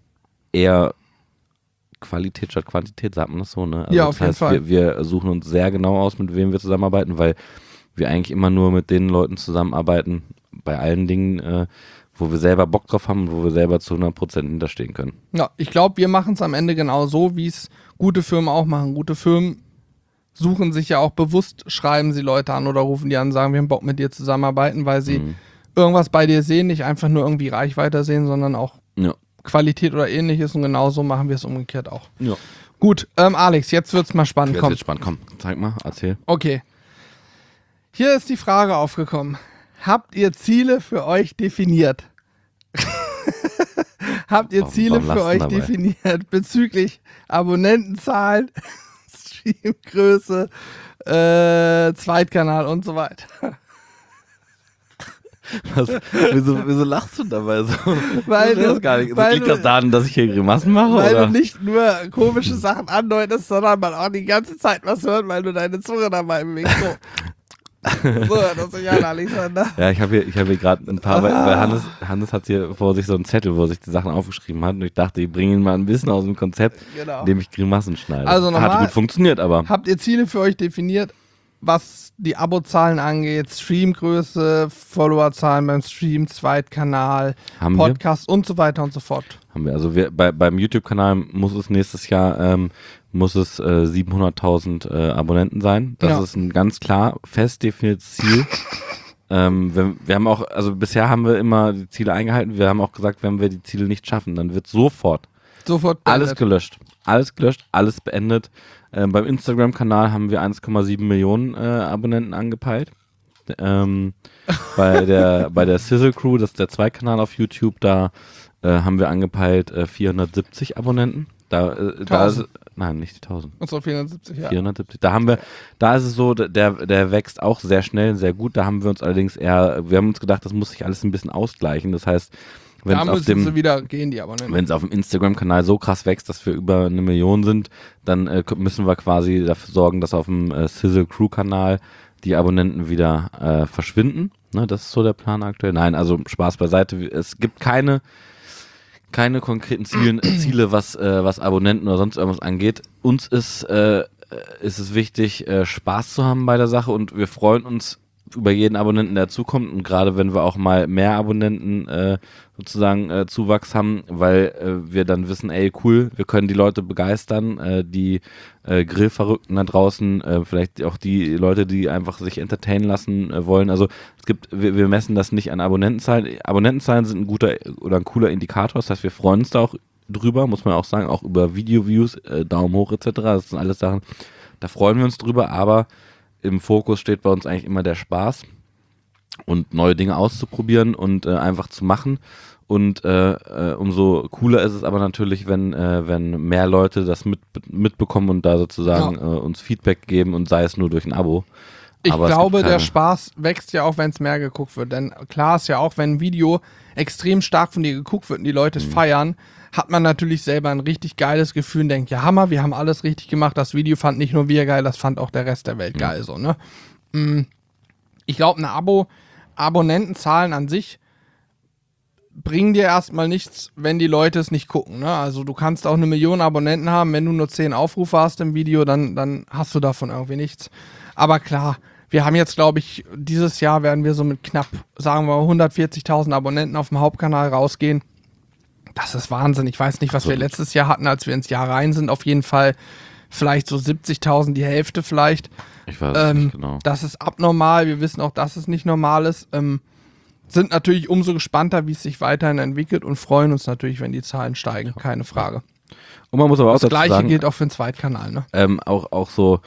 eher Qualität statt Quantität, sagt man das so, ne? Also Ja, das auf jeden heißt, Fall. Wir, wir suchen uns sehr genau aus, mit wem wir zusammenarbeiten, weil wir eigentlich immer nur mit den Leuten zusammenarbeiten, bei allen Dingen, äh, wo wir selber Bock drauf haben und wo wir selber zu hundert Prozent hinterstehen können. Ja, ich glaube, wir machen es am Ende genau so, wie es gute Firmen auch machen. Gute Firmen suchen sich ja auch bewusst, schreiben sie Leute an oder rufen die an und sagen, wir haben Bock mit dir zusammenarbeiten, weil sie Mhm. irgendwas bei dir sehen, nicht einfach nur irgendwie Reichweite sehen, sondern auch Ja. Qualität oder ähnliches und genauso machen wir es umgekehrt auch. Ja. Gut, ähm, Alex, jetzt wird's mal spannend. Jetzt Komm. wird's spannend. Komm, zeig mal, erzähl. Okay. Hier ist die Frage aufgekommen. Habt ihr Ziele für euch definiert? Habt ihr Warum- Ziele warum für lachst du euch dabei? definiert bezüglich Abonnentenzahlen, Streamgröße, äh, Zweitkanal und so weiter? Was, wieso, wieso lachst du dabei so? Weil das du, ist gar nicht. weil Liegt du, das daran, dass ich hier Grimassen mache? Weil oder? du nicht nur komische Sachen andeutest, sondern man auch die ganze Zeit was hört, weil du deine Zunge dabei bewegst. So. So, das ist ja Alexander. Ja, ich habe hier, ich hab hier gerade ein paar, weil, weil Hannes, Hannes hat hier vor sich so einen Zettel, wo er sich die Sachen aufgeschrieben hat und ich dachte, ich bringe ihn mal ein bisschen aus dem Konzept, Genau. indem ich Grimassen schneide. Also nochmal, hat gut funktioniert, aber. Habt ihr Ziele für euch definiert, was die Abozahlen angeht, Streamgröße, Followerzahlen beim Stream, Zweitkanal, Haben Podcast wir? Und so weiter und so fort? Haben wir. Also wir, bei, beim YouTube-Kanal muss es nächstes Jahr ähm, muss es äh, siebenhunderttausend äh, Abonnenten sein. Das Ja. ist ein ganz klar fest definiertes Ziel. ähm, wir, wir haben auch, also bisher haben wir immer die Ziele eingehalten. Wir haben auch gesagt, wenn wir die Ziele nicht schaffen, dann wird sofort Sofort alles beendet. gelöscht. Alles gelöscht, alles beendet. Ähm, beim Instagram-Kanal haben wir eins Komma sieben Millionen äh, Abonnenten angepeilt. Ähm, bei der bei der Sizzle Crew, das ist der Zweitkanal auf YouTube, da äh, haben wir angepeilt äh, vierhundertsiebzig Abonnenten. Da, äh, da ist, nein, nicht die tausend. Und so vierhundertsiebzig, ja. vierhundertsiebzig. Da haben wir, da ist es so, der, der wächst auch sehr schnell, sehr gut. Da haben wir uns allerdings eher, wir haben uns gedacht, das muss sich alles ein bisschen ausgleichen. Das heißt, wenn Da es auf müssen dem sie wieder gehen, die Abonnenten. wenn es auf dem Instagram-Kanal so krass wächst, dass wir über eine Million sind, dann äh, müssen wir quasi dafür sorgen, dass auf dem äh, Sizzle Crew-Kanal die Abonnenten wieder äh, verschwinden. Ne, das ist so der Plan aktuell. Nein, also Spaß beiseite. Es gibt keine, keine konkreten Zielen, äh, Ziele, was, äh, was Abonnenten oder sonst irgendwas angeht. Uns ist, äh, ist es wichtig, äh, Spaß zu haben bei der Sache und wir freuen uns über jeden Abonnenten, der dazukommt und gerade wenn wir auch mal mehr Abonnenten äh, sozusagen äh, Zuwachs haben, weil äh, wir dann wissen, ey cool, wir können die Leute begeistern, äh, die äh, Grillverrückten da draußen, äh, vielleicht auch die Leute, die einfach sich entertainen lassen äh, wollen. Also es gibt, wir, wir messen das nicht an Abonnentenzahlen. Abonnentenzahlen sind ein guter oder ein cooler Indikator, das heißt, wir freuen uns da auch drüber, muss man auch sagen, auch über Video-Views, äh, Daumen hoch et cetera. Das sind alles Sachen, da freuen wir uns drüber, aber im Fokus steht bei uns eigentlich immer der Spaß und neue Dinge auszuprobieren und äh, einfach zu machen. Und äh, äh, umso cooler ist es aber natürlich, wenn, äh, wenn mehr Leute das mit, mitbekommen und da sozusagen Ja. äh, uns Feedback geben und sei es nur durch ein Abo. Ich Aber es glaube, gibt der keine- Spaß wächst ja auch, wenn es mehr geguckt wird. Denn klar ist ja auch, wenn ein Video extrem stark von dir geguckt wird und die Leute es feiern, hat man natürlich selber ein richtig geiles Gefühl und denkt, ja Hammer, wir haben alles richtig gemacht. Das Video fand nicht nur wir geil, das fand auch der Rest der Welt geil. So, ne? Mm, Ich glaube, eine Abo, Abonnentenzahlen an sich bringen dir erstmal nichts, wenn die Leute es nicht gucken. Ne? Also du kannst auch eine Million Abonnenten haben, wenn du nur zehn Aufrufe hast im Video, dann, dann hast du davon irgendwie nichts. Aber klar, wir haben jetzt, glaube ich, dieses Jahr werden wir so mit knapp, sagen wir, hundertvierzigtausend Abonnenten auf dem Hauptkanal rausgehen. Das ist Wahnsinn. Ich weiß nicht, was wir letztes Jahr hatten, als wir ins Jahr rein sind. Auf jeden Fall vielleicht so siebzigtausend, die Hälfte vielleicht. Ich weiß es Ähm, nicht genau. Das ist abnormal. Wir wissen auch, dass es nicht normal ist. Ähm, sind natürlich umso gespannter, wie es sich weiterhin entwickelt und freuen uns natürlich, wenn die Zahlen steigen. Keine Frage. Und man muss aber auch Das dazu Gleiche sagen, gilt auch für den Zweitkanal. Ne? ähm, auch, auch so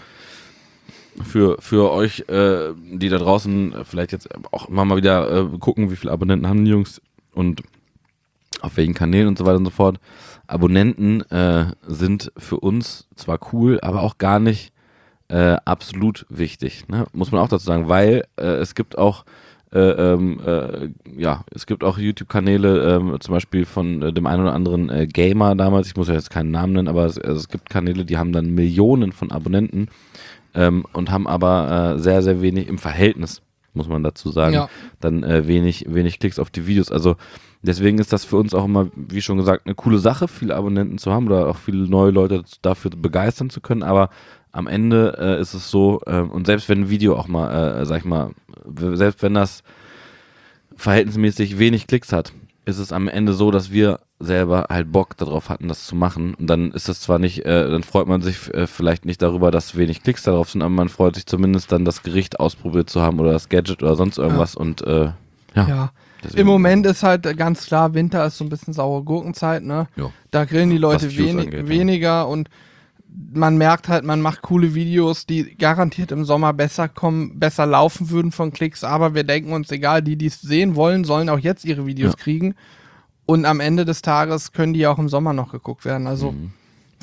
für, für euch, äh, die da draußen äh, vielleicht jetzt auch immer mal wieder äh, gucken, wie viele Abonnenten haben die Jungs und auf welchen Kanälen und so weiter und so fort. Abonnenten äh, sind für uns zwar cool, aber auch gar nicht äh, absolut wichtig, ne? Muss man auch dazu sagen, weil äh, es gibt auch äh, ähm, äh, ja, es gibt auch YouTube-Kanäle, ähm, zum Beispiel von äh, dem einen oder anderen äh, Gamer damals, ich muss ja jetzt keinen Namen nennen, aber es, also es gibt Kanäle, die haben dann Millionen von Abonnenten ähm, und haben aber äh, sehr, sehr wenig im Verhältnis, muss man dazu sagen, Ja. dann äh, wenig, wenig Klicks auf die Videos. Also deswegen ist das für uns auch immer, wie schon gesagt, eine coole Sache, viele Abonnenten zu haben oder auch viele neue Leute dafür begeistern zu können, aber am Ende äh, ist es so, äh, und selbst wenn ein Video auch mal, äh, sag ich mal, w- selbst wenn das verhältnismäßig wenig Klicks hat, ist es am Ende so, dass wir selber halt Bock darauf hatten, das zu machen. Und dann ist das zwar nicht, äh, dann freut man sich äh, vielleicht nicht darüber, dass wenig Klicks darauf sind, aber man freut sich zumindest dann, das Gericht ausprobiert zu haben oder das Gadget oder sonst irgendwas. Und äh, ja. Ja. Deswegen- Im Moment ist halt ganz klar, Winter ist so ein bisschen saure Gurkenzeit, ne? Ja. Da grillen die Leute Was Views wenig, angeht, ja. weniger und man merkt halt, man macht coole Videos, die garantiert im Sommer besser kommen, besser laufen würden von Klicks, aber wir denken uns, egal, die, die es sehen wollen, sollen auch jetzt ihre Videos Ja. kriegen und am Ende des Tages können die auch im Sommer noch geguckt werden. Also Mhm.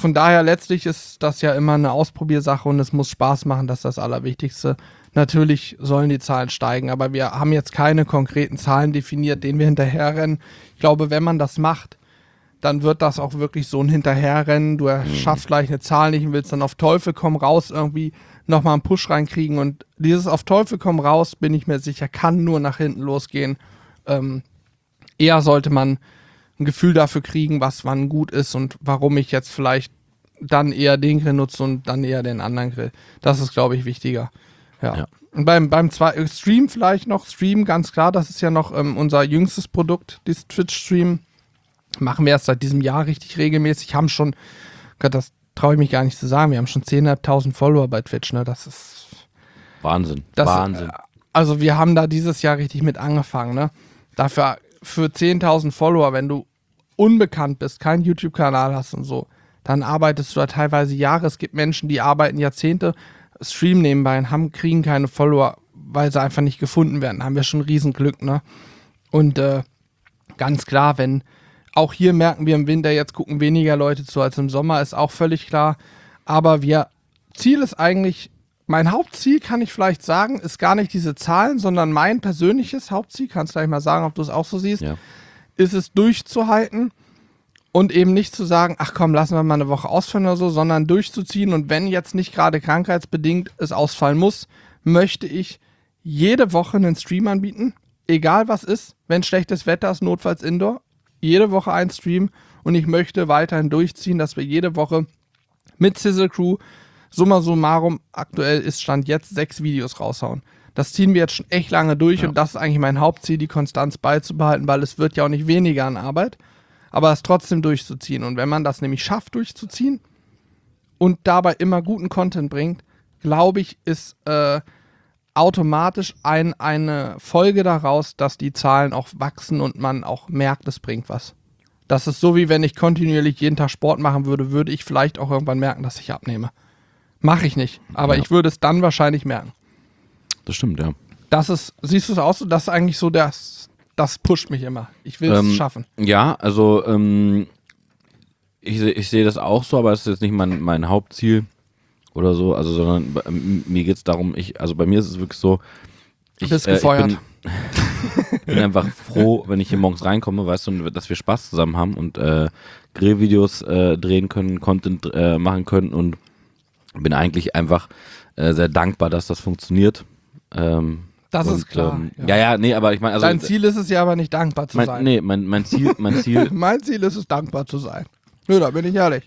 von daher letztlich ist das ja immer eine Ausprobiersache und es muss Spaß machen, das ist das Allerwichtigste. Natürlich sollen die Zahlen steigen, aber wir haben jetzt keine konkreten Zahlen definiert, denen wir hinterherrennen. Ich glaube, wenn man das macht, dann wird das auch wirklich so ein Hinterherrennen. Du schaffst gleich eine Zahl nicht und willst dann auf Teufel komm raus irgendwie nochmal einen Push reinkriegen. Und dieses auf Teufel komm raus, bin ich mir sicher, kann nur nach hinten losgehen. Ähm, eher sollte man ein Gefühl dafür kriegen, was wann gut ist und warum ich jetzt vielleicht dann eher den Grill nutze und dann eher den anderen Grill. Das ist, glaube ich, wichtiger. Ja. ja. Und beim, beim zwei, Stream vielleicht noch, Stream, ganz klar, das ist ja noch ähm, unser jüngstes Produkt, dieses Twitch-Stream. Machen wir erst seit diesem Jahr richtig regelmäßig, haben schon, Gott, das traue ich mich gar nicht zu sagen, wir haben schon zehntausendfünfhundert Follower bei Twitch, ne, das ist Wahnsinn, das, Wahnsinn. Also wir haben da dieses Jahr richtig mit angefangen, ne, dafür für zehntausend Follower, wenn du unbekannt bist, keinen YouTube-Kanal hast und so, dann arbeitest du da teilweise Jahre, es gibt Menschen, die arbeiten Jahrzehnte, streamen nebenbei und haben, kriegen keine Follower, weil sie einfach nicht gefunden werden, da haben wir schon Riesenglück, ne, und äh, ganz klar, wenn auch hier merken wir im Winter, jetzt gucken weniger Leute zu als im Sommer, ist auch völlig klar. Aber wir, Ziel ist eigentlich, mein Hauptziel, kann ich vielleicht sagen, ist gar nicht diese Zahlen, sondern mein persönliches Hauptziel, kannst gleich mal sagen, ob du es auch so siehst, Ja. ist es durchzuhalten und eben nicht zu sagen, ach komm, lassen wir mal eine Woche ausfallen oder so, sondern durchzuziehen. Und wenn jetzt nicht gerade krankheitsbedingt es ausfallen muss, möchte ich jede Woche einen Stream anbieten, egal was ist, wenn schlechtes Wetter ist, notfalls Indoor, jede Woche ein Stream und ich möchte weiterhin durchziehen, dass wir jede Woche mit Sizzle Crew, summa summarum, aktuell ist Stand jetzt, sechs Videos raushauen. Das ziehen wir jetzt schon echt lange durch ja. Und das ist eigentlich mein Hauptziel, die Konstanz beizubehalten, weil es wird ja auch nicht weniger an Arbeit, aber es trotzdem durchzuziehen. Und wenn man das nämlich schafft, durchzuziehen und dabei immer guten Content bringt, glaube ich, ist äh, automatisch ein, eine Folge daraus, dass die Zahlen auch wachsen und man auch merkt, es bringt was. Das ist so, wie wenn ich kontinuierlich jeden Tag Sport machen würde, würde ich vielleicht auch irgendwann merken, dass ich abnehme. Mache ich nicht, aber ja. Ich würde es dann wahrscheinlich merken. Das stimmt, ja. Das ist, siehst du es auch so, das ist eigentlich so, das, das pusht mich immer. Ich will es ähm, schaffen. Ja, also ähm, ich, ich sehe das auch so, aber es ist jetzt nicht mein, mein Hauptziel. Oder so, also sondern bei, mir geht es darum, ich, also bei mir ist es wirklich so, ich, du bist gefeuert. Äh, ich bin, bin einfach froh, wenn ich hier morgens reinkomme, weißt du, dass wir Spaß zusammen haben und äh, Grillvideos äh, drehen können, Content äh, machen können und bin eigentlich einfach äh, sehr dankbar, dass das funktioniert. Ähm, das und, ist klar. Ähm, ja. ja, ja, nee, aber ich meine, also dein Ziel ist es ja aber nicht dankbar zu mein, sein. Nee, mein, mein Ziel, mein Ziel. mein Ziel ist es, dankbar zu sein. Nö, da bin ich ehrlich.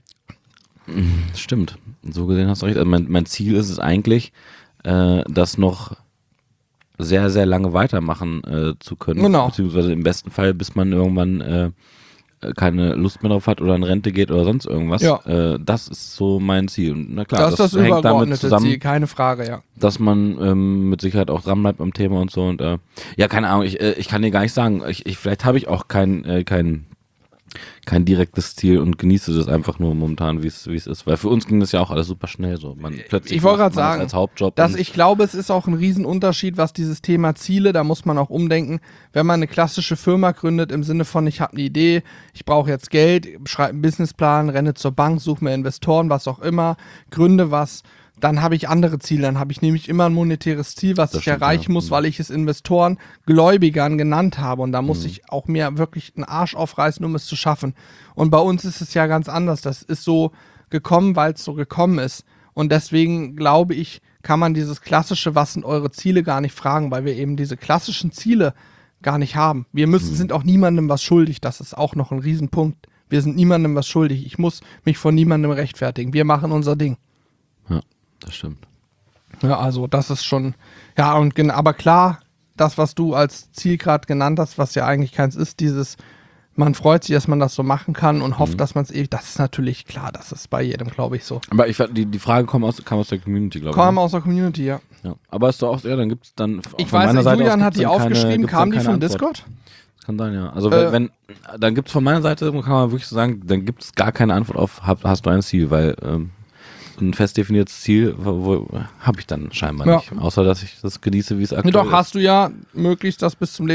Stimmt, so gesehen hast du recht. Also mein, mein Ziel ist es eigentlich, äh, das noch sehr, sehr lange weitermachen äh, zu können. Genau. Beziehungsweise im besten Fall, bis man irgendwann äh, keine Lust mehr drauf hat oder in Rente geht oder sonst irgendwas. Ja. Äh, das ist so mein Ziel. Und na klar, das ist das, das hängt damit übergeordnete zusammen, Ziel, keine Frage, ja. dass man ähm, mit Sicherheit auch dran bleibt am Thema und so. Und äh, ja, keine Ahnung, ich, äh, ich kann dir gar nicht sagen. Ich, ich, vielleicht habe ich auch kein, äh, kein kein direktes Ziel und genieße das einfach nur momentan, wie es wie es ist. Weil für uns ging das ja auch alles super schnell so. Man, plötzlich ich wollte gerade macht man das sagen, als Hauptjob. dass ich glaube, es ist auch ein Riesenunterschied, was dieses Thema Ziele, da muss man auch umdenken. Wenn man eine klassische Firma gründet, im Sinne von, ich habe eine Idee, ich brauche jetzt Geld, schreibe einen Businessplan, renne zur Bank, suche mir Investoren, was auch immer, gründe was, dann habe ich andere Ziele. Dann habe ich nämlich immer ein monetäres Ziel, was Das ich stimmt, erreichen ja. muss, weil ich es Investoren, Gläubigern genannt habe. Und da muss Mhm. ich auch mir wirklich einen Arsch aufreißen, um es zu schaffen. Und bei uns ist es ja ganz anders. Das ist so gekommen, weil es so gekommen ist. Und deswegen glaube ich, kann man dieses klassische, was sind eure Ziele, gar nicht fragen, weil wir eben diese klassischen Ziele gar nicht haben. Wir müssen, Mhm. sind auch niemandem was schuldig. Das ist auch noch ein Riesenpunkt. Wir sind niemandem was schuldig. Ich muss mich von niemandem rechtfertigen. Wir machen unser Ding. Ja, das stimmt. Ja, also das ist schon, ja, und gen- aber klar, das, was du als Ziel gerade genannt hast, was ja eigentlich keins ist, dieses, man freut sich, dass man das so machen kann und hofft, Mhm. dass man es ewig, das ist natürlich klar, das ist bei jedem, glaube ich, so. Aber ich, die, die Frage kam aus, kam aus der Community, glaube ich. Kam ne? aus der Community, ja. Ja. Aber ist doch auch, ja, dann gibt es dann Ich von weiß meiner nicht, Seite Julian aus hat gibt's die dann keine- aufgeschrieben, gibt's kam dann die keine von Antwort. Discord? Kann sein, ja. Also Äh, wenn, dann gibt es von meiner Seite, kann man wirklich so sagen, dann gibt es gar keine Antwort auf, hab, hast du ein Ziel, weil ähm, ein fest definiertes Ziel wo, wo, habe ich dann scheinbar Ja. nicht. Außer, dass ich das genieße, wie es Nee, aktuell doch, ist. hast du ja möglichst das bis zum Lebens,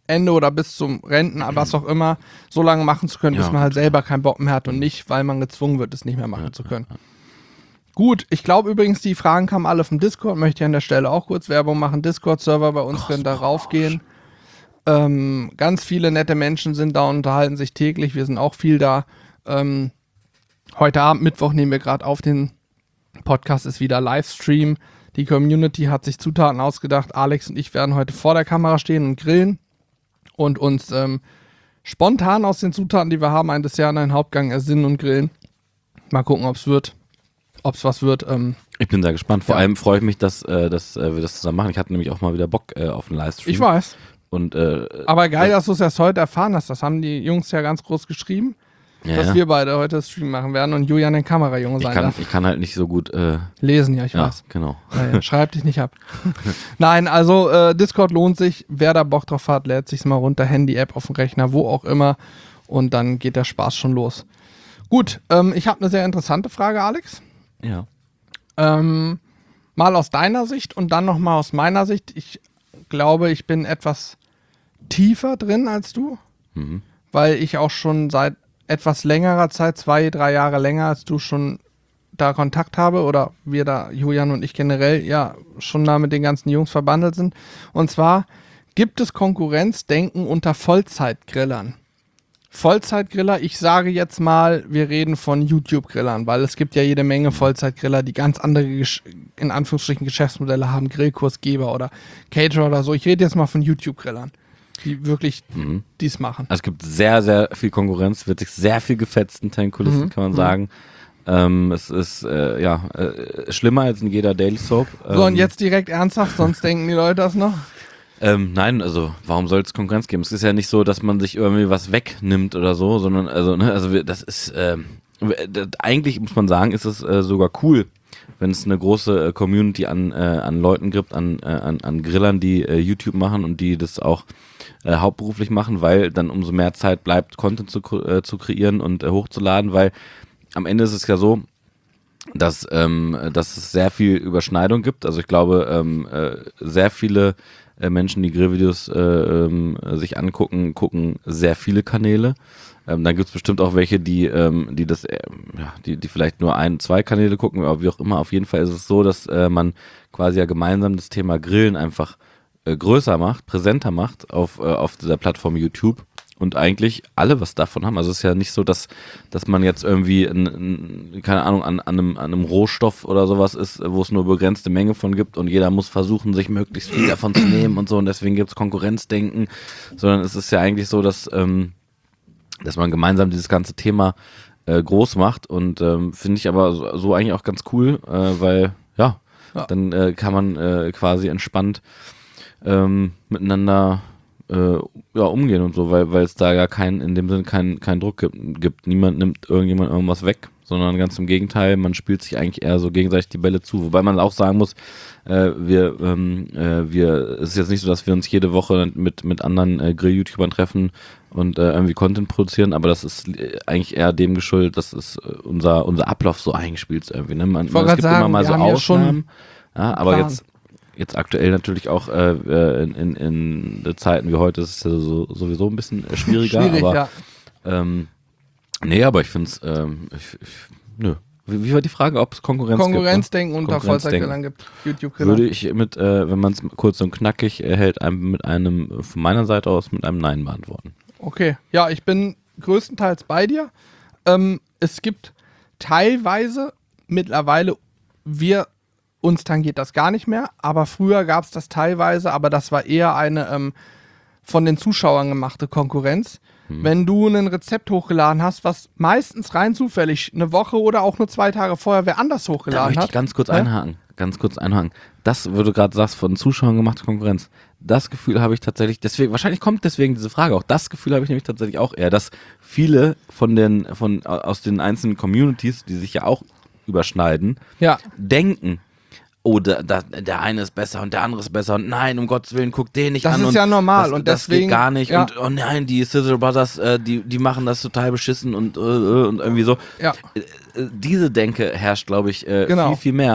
Ende oder bis zum Renten, was auch immer, so lange machen zu können, Ja, bis man halt selber keinen Bock mehr hat und nicht, weil man gezwungen wird, es nicht mehr machen Ja, zu können. Gut, ich glaube übrigens, die Fragen kamen alle vom Discord, möchte ich an der Stelle auch kurz Werbung machen. Discord-Server bei uns können da raufgehen. Ähm, ganz viele nette Menschen sind da und unterhalten sich täglich, wir sind auch viel da. Ähm, heute Abend, Mittwoch, nehmen wir gerade auf, den Podcast ist wieder Livestream. Die Community hat sich Zutaten ausgedacht. Alex und ich werden heute vor der Kamera stehen und grillen und uns ähm, spontan aus den Zutaten, die wir haben, ein Dessert und einen Hauptgang ersinnen und grillen. Mal gucken, ob es wird. Ob es was wird. Ähm, Ich bin sehr gespannt. Vor Ja. allem freue ich mich, dass, äh, dass äh, wir das zusammen machen. Ich hatte nämlich auch mal wieder Bock äh, auf einen Livestream. ich weiß. Und, äh, Aber geil, dass du es erst heute erfahren hast. Das haben die Jungs ja ganz groß geschrieben, ja, dass ja. wir beide heute das Stream machen werden und Julian den Kamerajunge ich, sein kann, darf. ich kann halt nicht so gut. Äh, Lesen, ja, ich ja, weiß. genau. Ja, ja, schreib dich nicht ab. Nein, also äh, Discord lohnt sich. Wer da Bock drauf hat, lädt sich's mal runter. Handy-App auf dem Rechner, wo auch immer. Und dann geht der Spaß schon los. Gut, ähm, ich habe eine sehr interessante Frage, Alex. Ja. Ähm, mal aus deiner Sicht und dann noch mal aus meiner Sicht. Ich glaube, ich bin etwas tiefer drin als du, Mhm. weil ich auch schon seit etwas längerer Zeit, zwei, drei Jahre länger als du schon da Kontakt habe oder wir da, Julian und ich generell, ja, schon da mit den ganzen Jungs verbandelt sind. Und zwar gibt es Konkurrenzdenken unter Vollzeitgrillern. Vollzeitgriller, ich sage jetzt mal, wir reden von YouTube-Grillern, weil es gibt ja jede Menge Vollzeitgriller, die ganz andere, Gesch- in Anführungsstrichen, Geschäftsmodelle haben, Grillkursgeber oder Caterer oder so. Ich rede jetzt mal von YouTube-Grillern, die wirklich Mhm. dies machen. Also es gibt sehr, sehr viel Konkurrenz, wird sich sehr viel gefetzt in den Kulissen, Mhm. kann man Mhm. sagen. Ähm, es ist äh, ja äh, schlimmer als in jeder Daily Soap. So, und Ähm, jetzt direkt ernsthaft, sonst denken die Leute das noch. Ähm, nein, also warum soll es Konkurrenz geben? Es ist ja nicht so, dass man sich irgendwie was wegnimmt oder so, sondern also ne, also wir, das ist ähm, das, eigentlich muss man sagen, ist es äh, sogar cool, wenn es eine große äh, Community an äh, an Leuten gibt, an äh, an, an Grillern, die äh, YouTube machen und die das auch äh, hauptberuflich machen, weil dann umso mehr Zeit bleibt, Content zu äh, zu kreieren und äh, hochzuladen, weil am Ende ist es ja so, dass ähm, dass es sehr viel Überschneidung gibt. Also ich glaube, ähm, äh, sehr viele äh, Menschen, die Grillvideos äh, ähm, sich angucken, gucken sehr viele Kanäle. Ähm, dann gibt es bestimmt auch welche, die ähm, die das, äh, ja, die die vielleicht nur ein, zwei Kanäle gucken, aber wie auch immer. Auf jeden Fall ist es so, dass äh, man quasi ja gemeinsam das Thema Grillen einfach äh, größer macht, präsenter macht auf äh, auf dieser Plattform YouTube. Und eigentlich alle was davon haben. Also es ist ja nicht so, dass, dass man jetzt irgendwie, ein, ein, keine Ahnung, an, an, einem, an einem Rohstoff oder sowas ist, wo es nur begrenzte Menge von gibt und jeder muss versuchen, sich möglichst viel davon zu nehmen und so und deswegen gibt es Konkurrenzdenken, sondern es ist ja eigentlich so, dass, ähm, dass man gemeinsam dieses ganze Thema äh, groß macht und ähm, finde ich aber so, so eigentlich auch ganz cool, äh, weil ja, Ja. dann äh, kann man äh, quasi entspannt ähm, miteinander äh, ja, umgehen und so, weil weil es da ja keinen, in dem Sinne keinen keinen Druck gibt, gibt. Niemand nimmt irgendjemand irgendwas weg, sondern ganz im Gegenteil, man spielt sich eigentlich eher so gegenseitig die Bälle zu. Wobei man auch sagen muss, äh, wir, ähm, äh, wir, es ist jetzt nicht so, dass wir uns jede Woche mit, mit anderen äh, Grill-YouTubern treffen und äh, irgendwie Content produzieren, aber das ist äh, eigentlich eher dem geschuldet, dass es äh, unser, unser Ablauf so eingespielt ist irgendwie. Ne? Man, Ich wollte man, es grad gibt sagen, immer mal wir so haben ja schon Ausnahmen, ja, aber Plan. jetzt Jetzt aktuell natürlich auch äh, äh, in, in, in Zeiten wie heute ist es ja so, sowieso ein bisschen äh, schwieriger. Schwierig, aber, ja. ähm, nee, aber ich finde es, ähm, ich, ich, nö. Wie, wie war die Frage, ob es Konkurrenz, Konkurrenzdenken unter Konkurrenzdenken. Vollzeitgrillern gibt. gibt? YouTube-Griller. Würde ich mit, äh, wenn man es kurz und knackig äh, hält, einem, mit einem, äh, von meiner Seite aus, mit einem Nein beantworten. Okay, ja, ich bin größtenteils bei dir. Ähm, es gibt teilweise mittlerweile, wir, uns tangiert das gar nicht mehr, aber früher gab es das teilweise, aber das war eher eine ähm, von den Zuschauern gemachte Konkurrenz. Hm. Wenn du ein Rezept hochgeladen hast, was meistens rein zufällig eine Woche oder auch nur zwei Tage vorher wer anders Da hochgeladen möchte hat. ich ganz kurz Hä? einhaken. Ganz kurz einhaken. Das, wo du gerade sagst, von Zuschauern gemachte Konkurrenz. Das Gefühl habe ich tatsächlich, deswegen, wahrscheinlich kommt deswegen diese Frage auch. Das Gefühl habe ich nämlich tatsächlich auch eher, dass viele von den, von, aus den einzelnen Communities, die sich ja auch überschneiden, Ja, denken, oh, da, da, der eine ist besser und der andere ist besser und nein, um Gottes Willen, guck den nicht Das an. ist und ja normal das, und das deswegen- geht gar nicht ja. und oh nein, die Sizzle Brothers, äh, die, die machen das total beschissen und, äh, und irgendwie so. ja. Äh, äh, Diese Denke herrscht, glaube ich, äh, Genau. viel, viel mehr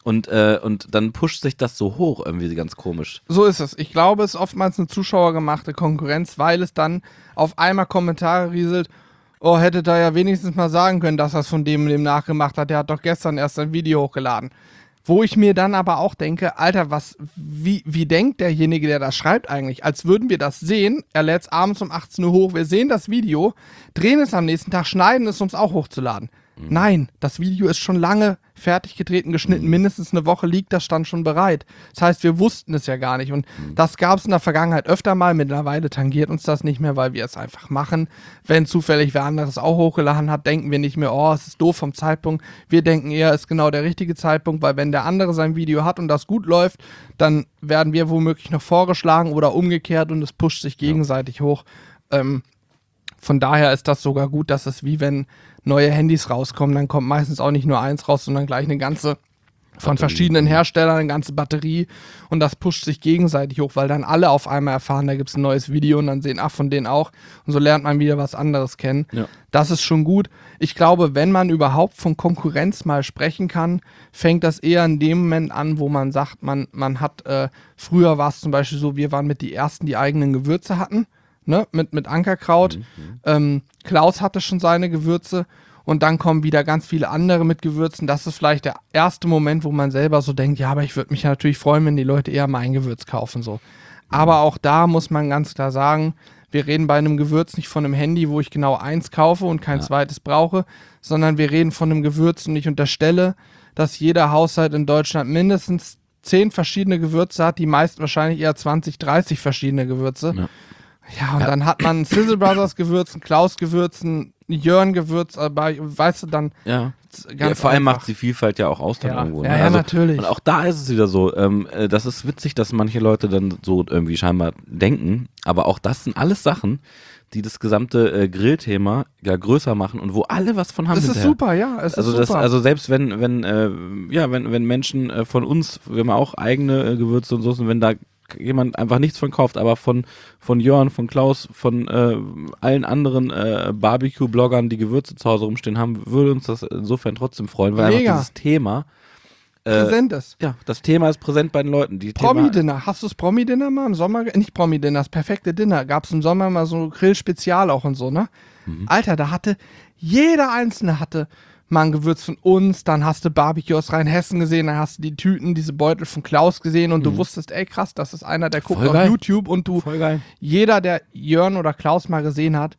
Und, äh, und dann pusht sich das so hoch, irgendwie ganz komisch. So ist es. Ich glaube, es ist oftmals eine zuschauergemachte Konkurrenz, weil es dann auf einmal Kommentare rieselt, oh, hätte da ja wenigstens mal sagen können, dass er es von dem und dem nachgemacht hat. Der hat doch gestern erst ein Video hochgeladen. Wo ich mir dann aber auch denke, Alter, was, wie, wie denkt derjenige, der das schreibt eigentlich? Als würden wir das sehen, er lädt es abends um achtzehn Uhr hoch, wir sehen das Video, drehen es am nächsten Tag, schneiden es, um es auch hochzuladen. Mhm. Nein, das Video ist schon lange fertig gedreht und geschnitten, mhm. mindestens eine Woche liegt das stand schon bereit. Das heißt, wir wussten es ja gar nicht und mhm. das gab es in der Vergangenheit öfter mal, mittlerweile tangiert uns das nicht mehr, weil wir es einfach machen. Wenn zufällig wer anderes auch hochgeladen hat, denken wir nicht mehr, oh, es ist doof vom Zeitpunkt. Wir denken eher, es ist genau der richtige Zeitpunkt, weil wenn der andere sein Video hat und das gut läuft, dann werden wir womöglich noch vorgeschlagen oder umgekehrt und es pusht sich gegenseitig ja. hoch. Ähm, Von daher ist das sogar gut, dass es wie wenn neue Handys rauskommen, dann kommt meistens auch nicht nur eins raus, sondern gleich eine ganze von Batterie. verschiedenen Herstellern, eine ganze Batterie und das pusht sich gegenseitig hoch, weil dann alle auf einmal erfahren, da gibt es ein neues Video und dann sehen, ach, von denen auch und so lernt man wieder was anderes kennen. Ja. Das ist schon gut. Ich glaube, wenn man überhaupt von Konkurrenz mal sprechen kann, fängt das eher in dem Moment an, wo man sagt, man, man hat, äh, früher war es zum Beispiel so, wir waren mit die Ersten, die eigenen Gewürze hatten. Ne, mit, mit Ankerkraut. Mhm. Ähm, Klaus hatte schon seine Gewürze und dann kommen wieder ganz viele andere mit Gewürzen. Das ist vielleicht der erste Moment, wo man selber so denkt, ja, aber ich würde mich ja natürlich freuen, wenn die Leute eher mein Gewürz kaufen. So. Aber auch da muss man ganz klar sagen, wir reden bei einem Gewürz nicht von einem Handy, wo ich genau eins kaufe und kein ja. zweites brauche, sondern wir reden von einem Gewürz und ich unterstelle, dass jeder Haushalt in Deutschland mindestens zehn verschiedene Gewürze hat, die meisten wahrscheinlich eher zwanzig, dreißig verschiedene Gewürze. Ja. Ja, und ja. dann hat man Sizzle Brothers Gewürzen, Klaus Gewürzen, Jörn Gewürz, aber weißt du, dann ja. Ganz ja, vor allem einfach. macht die Vielfalt ja auch aus dann ja. irgendwo. Ne? Ja, ja, also, natürlich. Und auch da ist es wieder so, ähm, das ist witzig, dass manche Leute dann so irgendwie scheinbar denken, aber auch das sind alles Sachen, die das gesamte äh, Grillthema ja größer machen und wo alle was von haben. Das ist hinterher. super, ja. Es also ist das, super. also selbst wenn, wenn, äh, ja, wenn, wenn Menschen äh, von uns, wir haben auch eigene äh, Gewürze und Soßen, wenn da jemand einfach nichts von kauft, aber von, von Jörn, von Klaus, von äh, allen anderen äh, Barbecue-Bloggern, die Gewürze zu Hause rumstehen haben, würde uns das insofern trotzdem freuen, weil Mega. einfach dieses Thema äh, präsent ist. Ja, das Thema ist präsent bei den Leuten. Die Promi-Dinner. Hast du das Promi-Dinner mal im Sommer? Nicht Promi-Dinner, das perfekte Dinner. Gab es im Sommer mal so Grill-Spezial auch und so, ne? Mhm. Alter, da hatte, jeder Einzelne hatte mal ein Gewürz von uns, dann hast du Barbecue aus Rheinhessen gesehen, dann hast du die Tüten, diese Beutel von Klaus gesehen und mhm. du wusstest, ey krass, das ist einer, der guckt auf YouTube und du, Voll geil. jeder, der Jörn oder Klaus mal gesehen hat,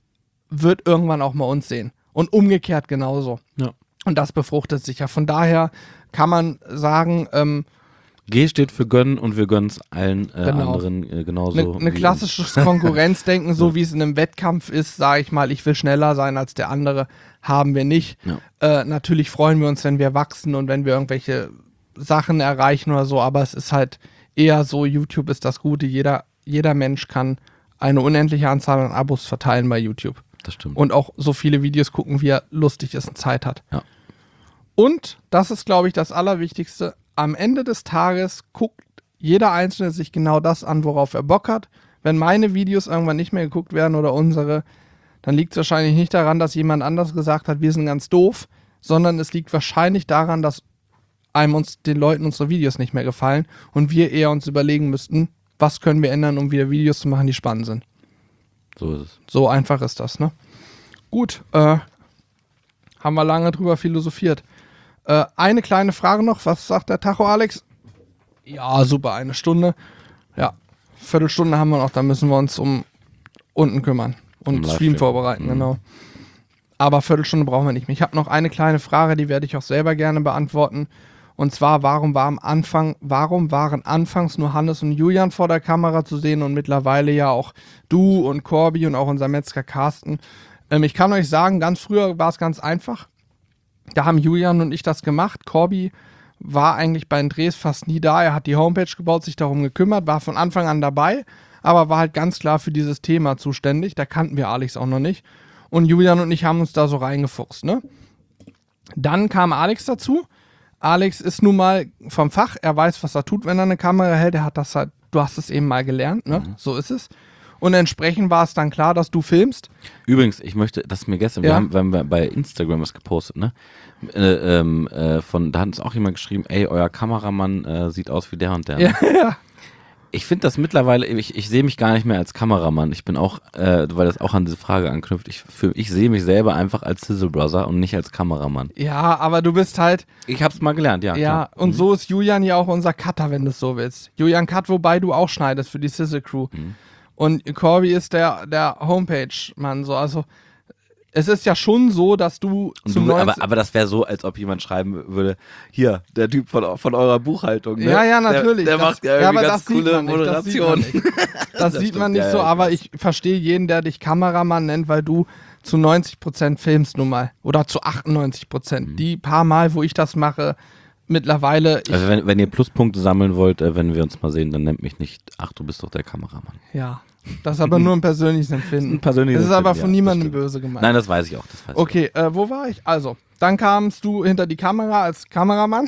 wird irgendwann auch mal uns sehen. Und umgekehrt genauso. Ja. Und das befruchtet sich ja. Von daher kann man sagen, ähm, G steht für gönnen und wir gönnen es allen äh, genau. anderen äh, genauso. Eine ne klassisches Konkurrenzdenken, so wie es in einem Wettkampf ist, sage ich mal, ich will schneller sein als der andere, haben wir nicht. Ja. Äh, natürlich freuen wir uns, wenn wir wachsen und wenn wir irgendwelche Sachen erreichen oder so, aber es ist halt eher so, YouTube ist das Gute, jeder, jeder Mensch kann eine unendliche Anzahl an Abos verteilen bei YouTube. Das stimmt. Und auch so viele Videos gucken, wie er lustig ist und Zeit hat. Ja. Und, das ist, glaube ich, das Allerwichtigste, am Ende des Tages guckt jeder Einzelne sich genau das an, worauf er Bock hat. Wenn meine Videos irgendwann nicht mehr geguckt werden oder unsere, dann liegt es wahrscheinlich nicht daran, dass jemand anders gesagt hat, wir sind ganz doof, sondern es liegt wahrscheinlich daran, dass einem uns, den Leuten unsere Videos nicht mehr gefallen und wir eher uns überlegen müssten, was können wir ändern, um wieder Videos zu machen, die spannend sind. So ist es. So einfach ist das, ne? Gut, äh, haben wir lange drüber philosophiert. Äh, eine kleine Frage noch, was sagt der Tacho, Alex? Ja, super, eine Stunde. Ja, Viertelstunde haben wir noch, dann müssen wir uns um unten kümmern und um Stream vorbereiten, mhm. genau. Aber Viertelstunde brauchen wir nicht mehr. Ich habe noch eine kleine Frage, die werde ich auch selber gerne beantworten. Und zwar, warum war am Anfang, warum waren anfangs nur Hannes und Julian vor der Kamera zu sehen und mittlerweile ja auch du und Corby und auch unser Metzger Carsten? Ähm, ich kann euch sagen, ganz früher war es ganz einfach. Da haben Julian und ich das gemacht. Corby war eigentlich bei den Drehs fast nie da. Er hat die Homepage gebaut, sich darum gekümmert, war von Anfang an dabei, aber war halt ganz klar für dieses Thema zuständig. Da kannten wir Alex auch noch nicht. Und Julian und ich haben uns da so reingefuchst, ne? Dann kam Alex dazu. Alex ist nun mal vom Fach. Er weiß, was er tut, wenn er eine Kamera hält. Er hat das halt, du hast es eben mal gelernt, ne? Mhm. So ist es. und entsprechend war es dann klar, dass du filmst. Übrigens, ich möchte, das ist mir gestern, Ja. wir haben, wir haben bei Instagram was gepostet, ne? Äh, ähm, äh, von, da hat uns auch jemand geschrieben, ey, euer Kameramann äh, sieht aus wie der und der. Ne? Ja, ja. Ich finde das mittlerweile, ich, ich sehe mich gar nicht mehr als Kameramann. Ich bin auch, äh, weil das auch an diese Frage anknüpft, ich, für, ich sehe mich selber einfach als Sizzle Brother und nicht als Kameramann. Ja, aber du bist halt, Ich hab's mal gelernt, ja. ja, klar. und Mhm. so ist Julian ja auch unser Cutter, wenn du es so willst. Julian Cut, wobei du auch schneidest für die Sizzle Crew. Mhm. Und Corby ist der, der Homepage-Mann, so, also es ist ja schon so, dass du Und zu du, neunzig aber, aber das wäre so, als ob jemand schreiben würde, hier, der Typ von, von eurer Buchhaltung, ne? Ja, ja, natürlich. Der, der das, macht ja ja, irgendwie aber ganz das sieht coole man nicht, das sieht man Moderation. nicht. Das, sieht stimmt, man nicht ja, so, ja, aber ich ich verstehe jeden, der dich Kameramann nennt, weil du zu neunzig Prozent filmst nun mal. Oder zu achtundneunzig Prozent. Mhm. Die paar Mal, wo ich das mache, mittlerweile, ich, Also wenn, wenn ihr Pluspunkte sammeln wollt, äh, wenn wir uns mal sehen, dann nennt mich nicht, ach, du bist doch der Kameramann. ja, das ist aber nur ein persönliches Empfinden. Ein persönliches Das ist aber Empfinden, von ja, niemandem das stimmt. böse gemeint. Nein, das weiß ich auch. Das weiß Okay, äh, wo war ich? Also, dann kamst du hinter die Kamera als Kameramann.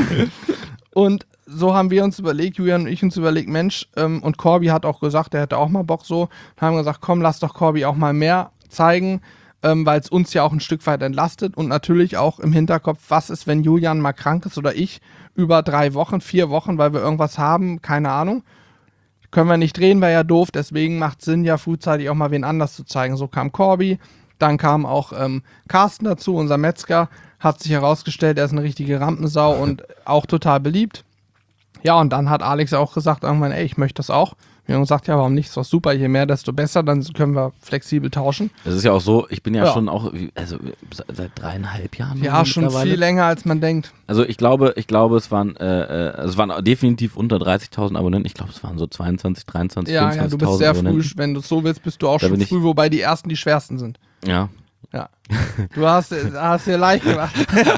Und so haben wir uns überlegt, Julian und ich uns überlegt, Mensch, ähm, und Corby hat auch gesagt, der hätte auch mal Bock so. Und haben gesagt, komm, lass doch Corby auch mal mehr zeigen, ähm, weil es uns ja auch ein Stück weit entlastet. Und natürlich auch im Hinterkopf, was ist, wenn Julian mal krank ist oder ich über drei Wochen, vier Wochen, weil wir irgendwas haben, keine Ahnung. Können wir nicht drehen, wäre ja doof, deswegen macht Sinn, ja frühzeitig auch mal wen anders zu zeigen. So kam Corby, dann kam auch ähm, Carsten dazu, unser Metzger, hat sich herausgestellt, er ist eine richtige Rampensau und auch total beliebt. Ja, und dann hat Alex auch gesagt irgendwann, ey, ich möchte das auch. Wir haben gesagt, ja, warum nicht, ist doch super, je mehr, desto besser, dann können wir flexibel tauschen. Es ist ja auch so, ich bin ja, Ja. schon auch, wie- also seit dreieinhalb Jahren. Ja, schon mittlerweile. viel länger, als man denkt. Also ich glaube, ich glaube, es waren, äh, äh, es waren definitiv unter dreißigtausend Abonnenten. Ich glaube, es waren so zweiundzwanzig, dreiundzwanzig, Ja, ja, du bist sehr früh, Abonnenten. wenn du es so willst, bist du auch Da schon bin ich- früh, wobei die ersten die schwersten sind. Ja. Ja. Du hast, hast dir leicht gemacht.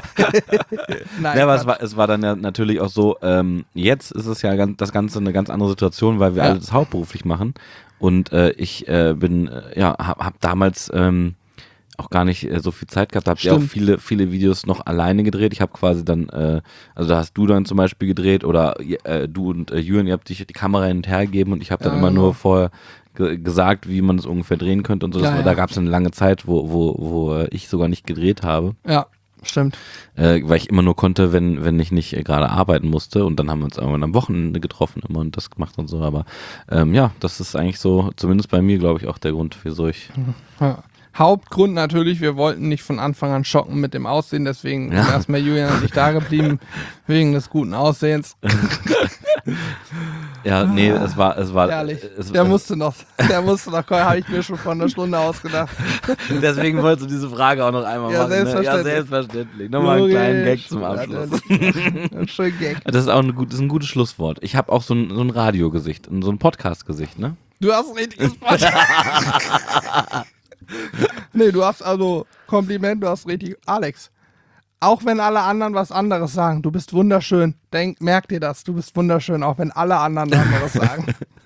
Nein, Ja, aber es Quatsch. war, es war dann ja natürlich auch so, ähm, jetzt ist es ja ganz, das Ganze eine ganz andere Situation, weil wir Ja. alle das hauptberuflich machen. Und äh, ich äh, bin, äh, ja, hab, hab damals ähm, auch gar nicht äh, so viel Zeit gehabt. Da habt ihr auch Stimmt. viele, viele Videos noch alleine gedreht. Ich habe quasi dann, äh, also da hast du dann zum Beispiel gedreht oder äh, du und äh, Jürgen, ihr habt dich die Kamera hin und her gegeben und ich habe dann Ja, immer genau. nur vorher ge gesagt, wie man das ungefähr drehen könnte und so. Das Ja, war, ja. Da gab es eine lange Zeit, wo, wo, wo äh, ich sogar nicht gedreht habe. Ja, stimmt. Äh, weil ich immer nur konnte, wenn, wenn ich nicht äh, gerade arbeiten musste und dann haben wir uns irgendwann am Wochenende getroffen immer und das gemacht und so, aber ähm, ja, das ist eigentlich so, zumindest bei mir, glaube ich, auch der Grund, wieso ich Ja. Hauptgrund natürlich, wir wollten nicht von Anfang an schocken mit dem Aussehen, deswegen Ja. sind erstmal Julian und ich da geblieben, wegen des guten Aussehens. ja, nee, es war, es war, Ehrlich, es, der musste noch, der musste noch, habe ich mir schon vor einer Stunde ausgedacht. deswegen wolltest du diese Frage auch noch einmal Ja, machen, ne? Ja, selbstverständlich. selbstverständlich, nochmal einen kleinen Gag zum Abschluss. Ja, schön Gag. Das ist auch ein, gut, das ist ein gutes Schlusswort. Ich habe auch so ein, so ein Radiogesicht, so ein Podcast-Gesicht, ne? Du hast ein richtiges Podcast. Nee, du hast also Kompliment, du hast richtig. Alex, auch wenn alle anderen was anderes sagen, du bist wunderschön. Denk, merk dir das, du bist wunderschön, auch wenn alle anderen anderes sagen.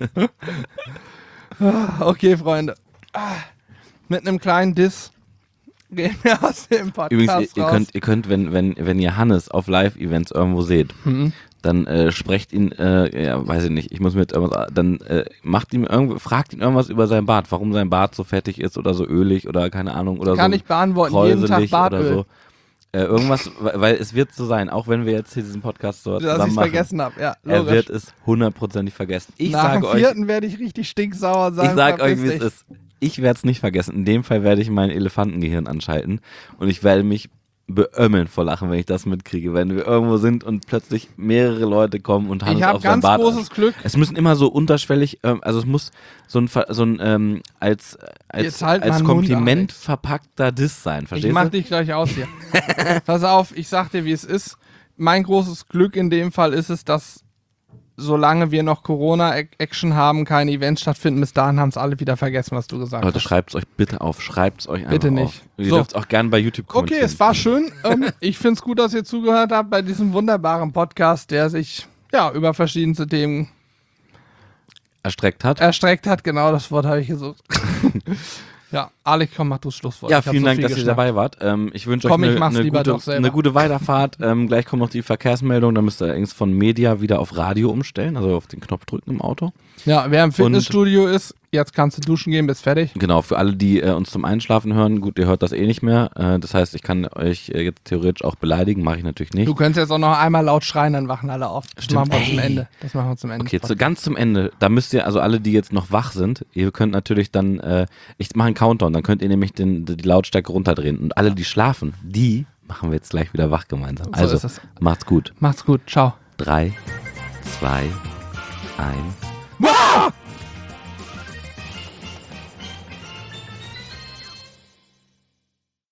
Ah, okay, Freunde. Ah, mit einem kleinen Diss gehen wir aus dem Podcast Übrigens, ihr, ihr raus. könnt, ihr könnt, wenn, wenn, wenn ihr Hannes auf Live-Events irgendwo seht, Mhm. dann äh, sprecht ihn, äh, ja, weiß ich nicht, ich muss mir jetzt irgendwas, dann äh, macht ihm irgendwo, fragt ihn irgendwas über sein Bart, warum sein Bart so fettig ist oder so ölig oder keine Ahnung oder Kann so ich beantworten, jeden Tag kräuselig Bartöl. oder so. Äh, irgendwas, weil weil es wird so sein, auch wenn wir jetzt hier diesen Podcast so Dass zusammen ich machen, vergessen habe. Ja, er logisch. wird es hundertprozentig vergessen. Ich Nach sage dem euch, vierten werde ich richtig stinksauer sein. ich sag euch, verpiss wie es dich. ist. Ich werde es nicht vergessen. In dem Fall werde ich mein Elefantengehirn anschalten und ich werde mich beömmeln vor Lachen, wenn ich das mitkriege, wenn wir irgendwo sind und plötzlich mehrere Leute kommen und Hannes Ich habe auf sein ganz Bart. großes Glück. Es müssen immer so unterschwellig, ähm, also es muss so ein, Ver- so ein ähm, als, als, Jetzt halt mal als den Mund, Kompliment Alex. verpackter Diss sein, verstehst Ich mach du? dich gleich aus hier. Pass auf, ich sag dir, wie es ist. Mein großes Glück in dem Fall ist es, dass solange wir noch Corona-Action haben, keine Events stattfinden, bis dahin haben es alle wieder vergessen, was du gesagt Leute, hast. schreibt es euch bitte auf, schreibt es euch einfach Bitte nicht. auf. Ihr So. dürft auch gerne bei YouTube Okay, kommentieren. es war schön. ähm, ich finde es gut, dass ihr zugehört habt bei diesem wunderbaren Podcast, der sich ja über verschiedenste Themen erstreckt hat. erstreckt hat. Genau, das Wort habe ich gesucht. Ja, Alex, komm, mach du das Schlusswort. Ja, Ich hab vielen so Dank, viel dass ihr geschnackt. dabei wart. Ähm, ich wünsche euch Komm, ich eine, mach's eine, lieber gute, doch selber. eine gute Weiterfahrt. ähm, gleich kommt noch die Verkehrsmeldung, da müsst ihr allerdings von Media wieder auf Radio umstellen, also auf den Knopf drücken im Auto. Ja, wer im Fitnessstudio ist, jetzt kannst du duschen gehen, bist fertig. Genau, für alle, die äh, uns zum Einschlafen hören, gut, ihr hört das eh nicht mehr. Äh, das heißt, ich kann euch äh, jetzt theoretisch auch beleidigen, mache ich natürlich nicht. Du könntest jetzt auch noch einmal laut schreien, dann wachen alle auf. Das Stimmt. machen wir Ey. zum Ende. Das machen wir zum Ende. Okay, zu, ganz zum Ende, da müsst ihr, also alle, die jetzt noch wach sind, ihr könnt natürlich dann, äh, ich mache einen Countdown, dann könnt ihr nämlich den, die Lautstärke runterdrehen. Und alle, die schlafen, die machen wir jetzt gleich wieder wach gemeinsam. So Also, ist es. macht's gut. Macht's gut. Ciao. Drei, zwei, eins. Ah!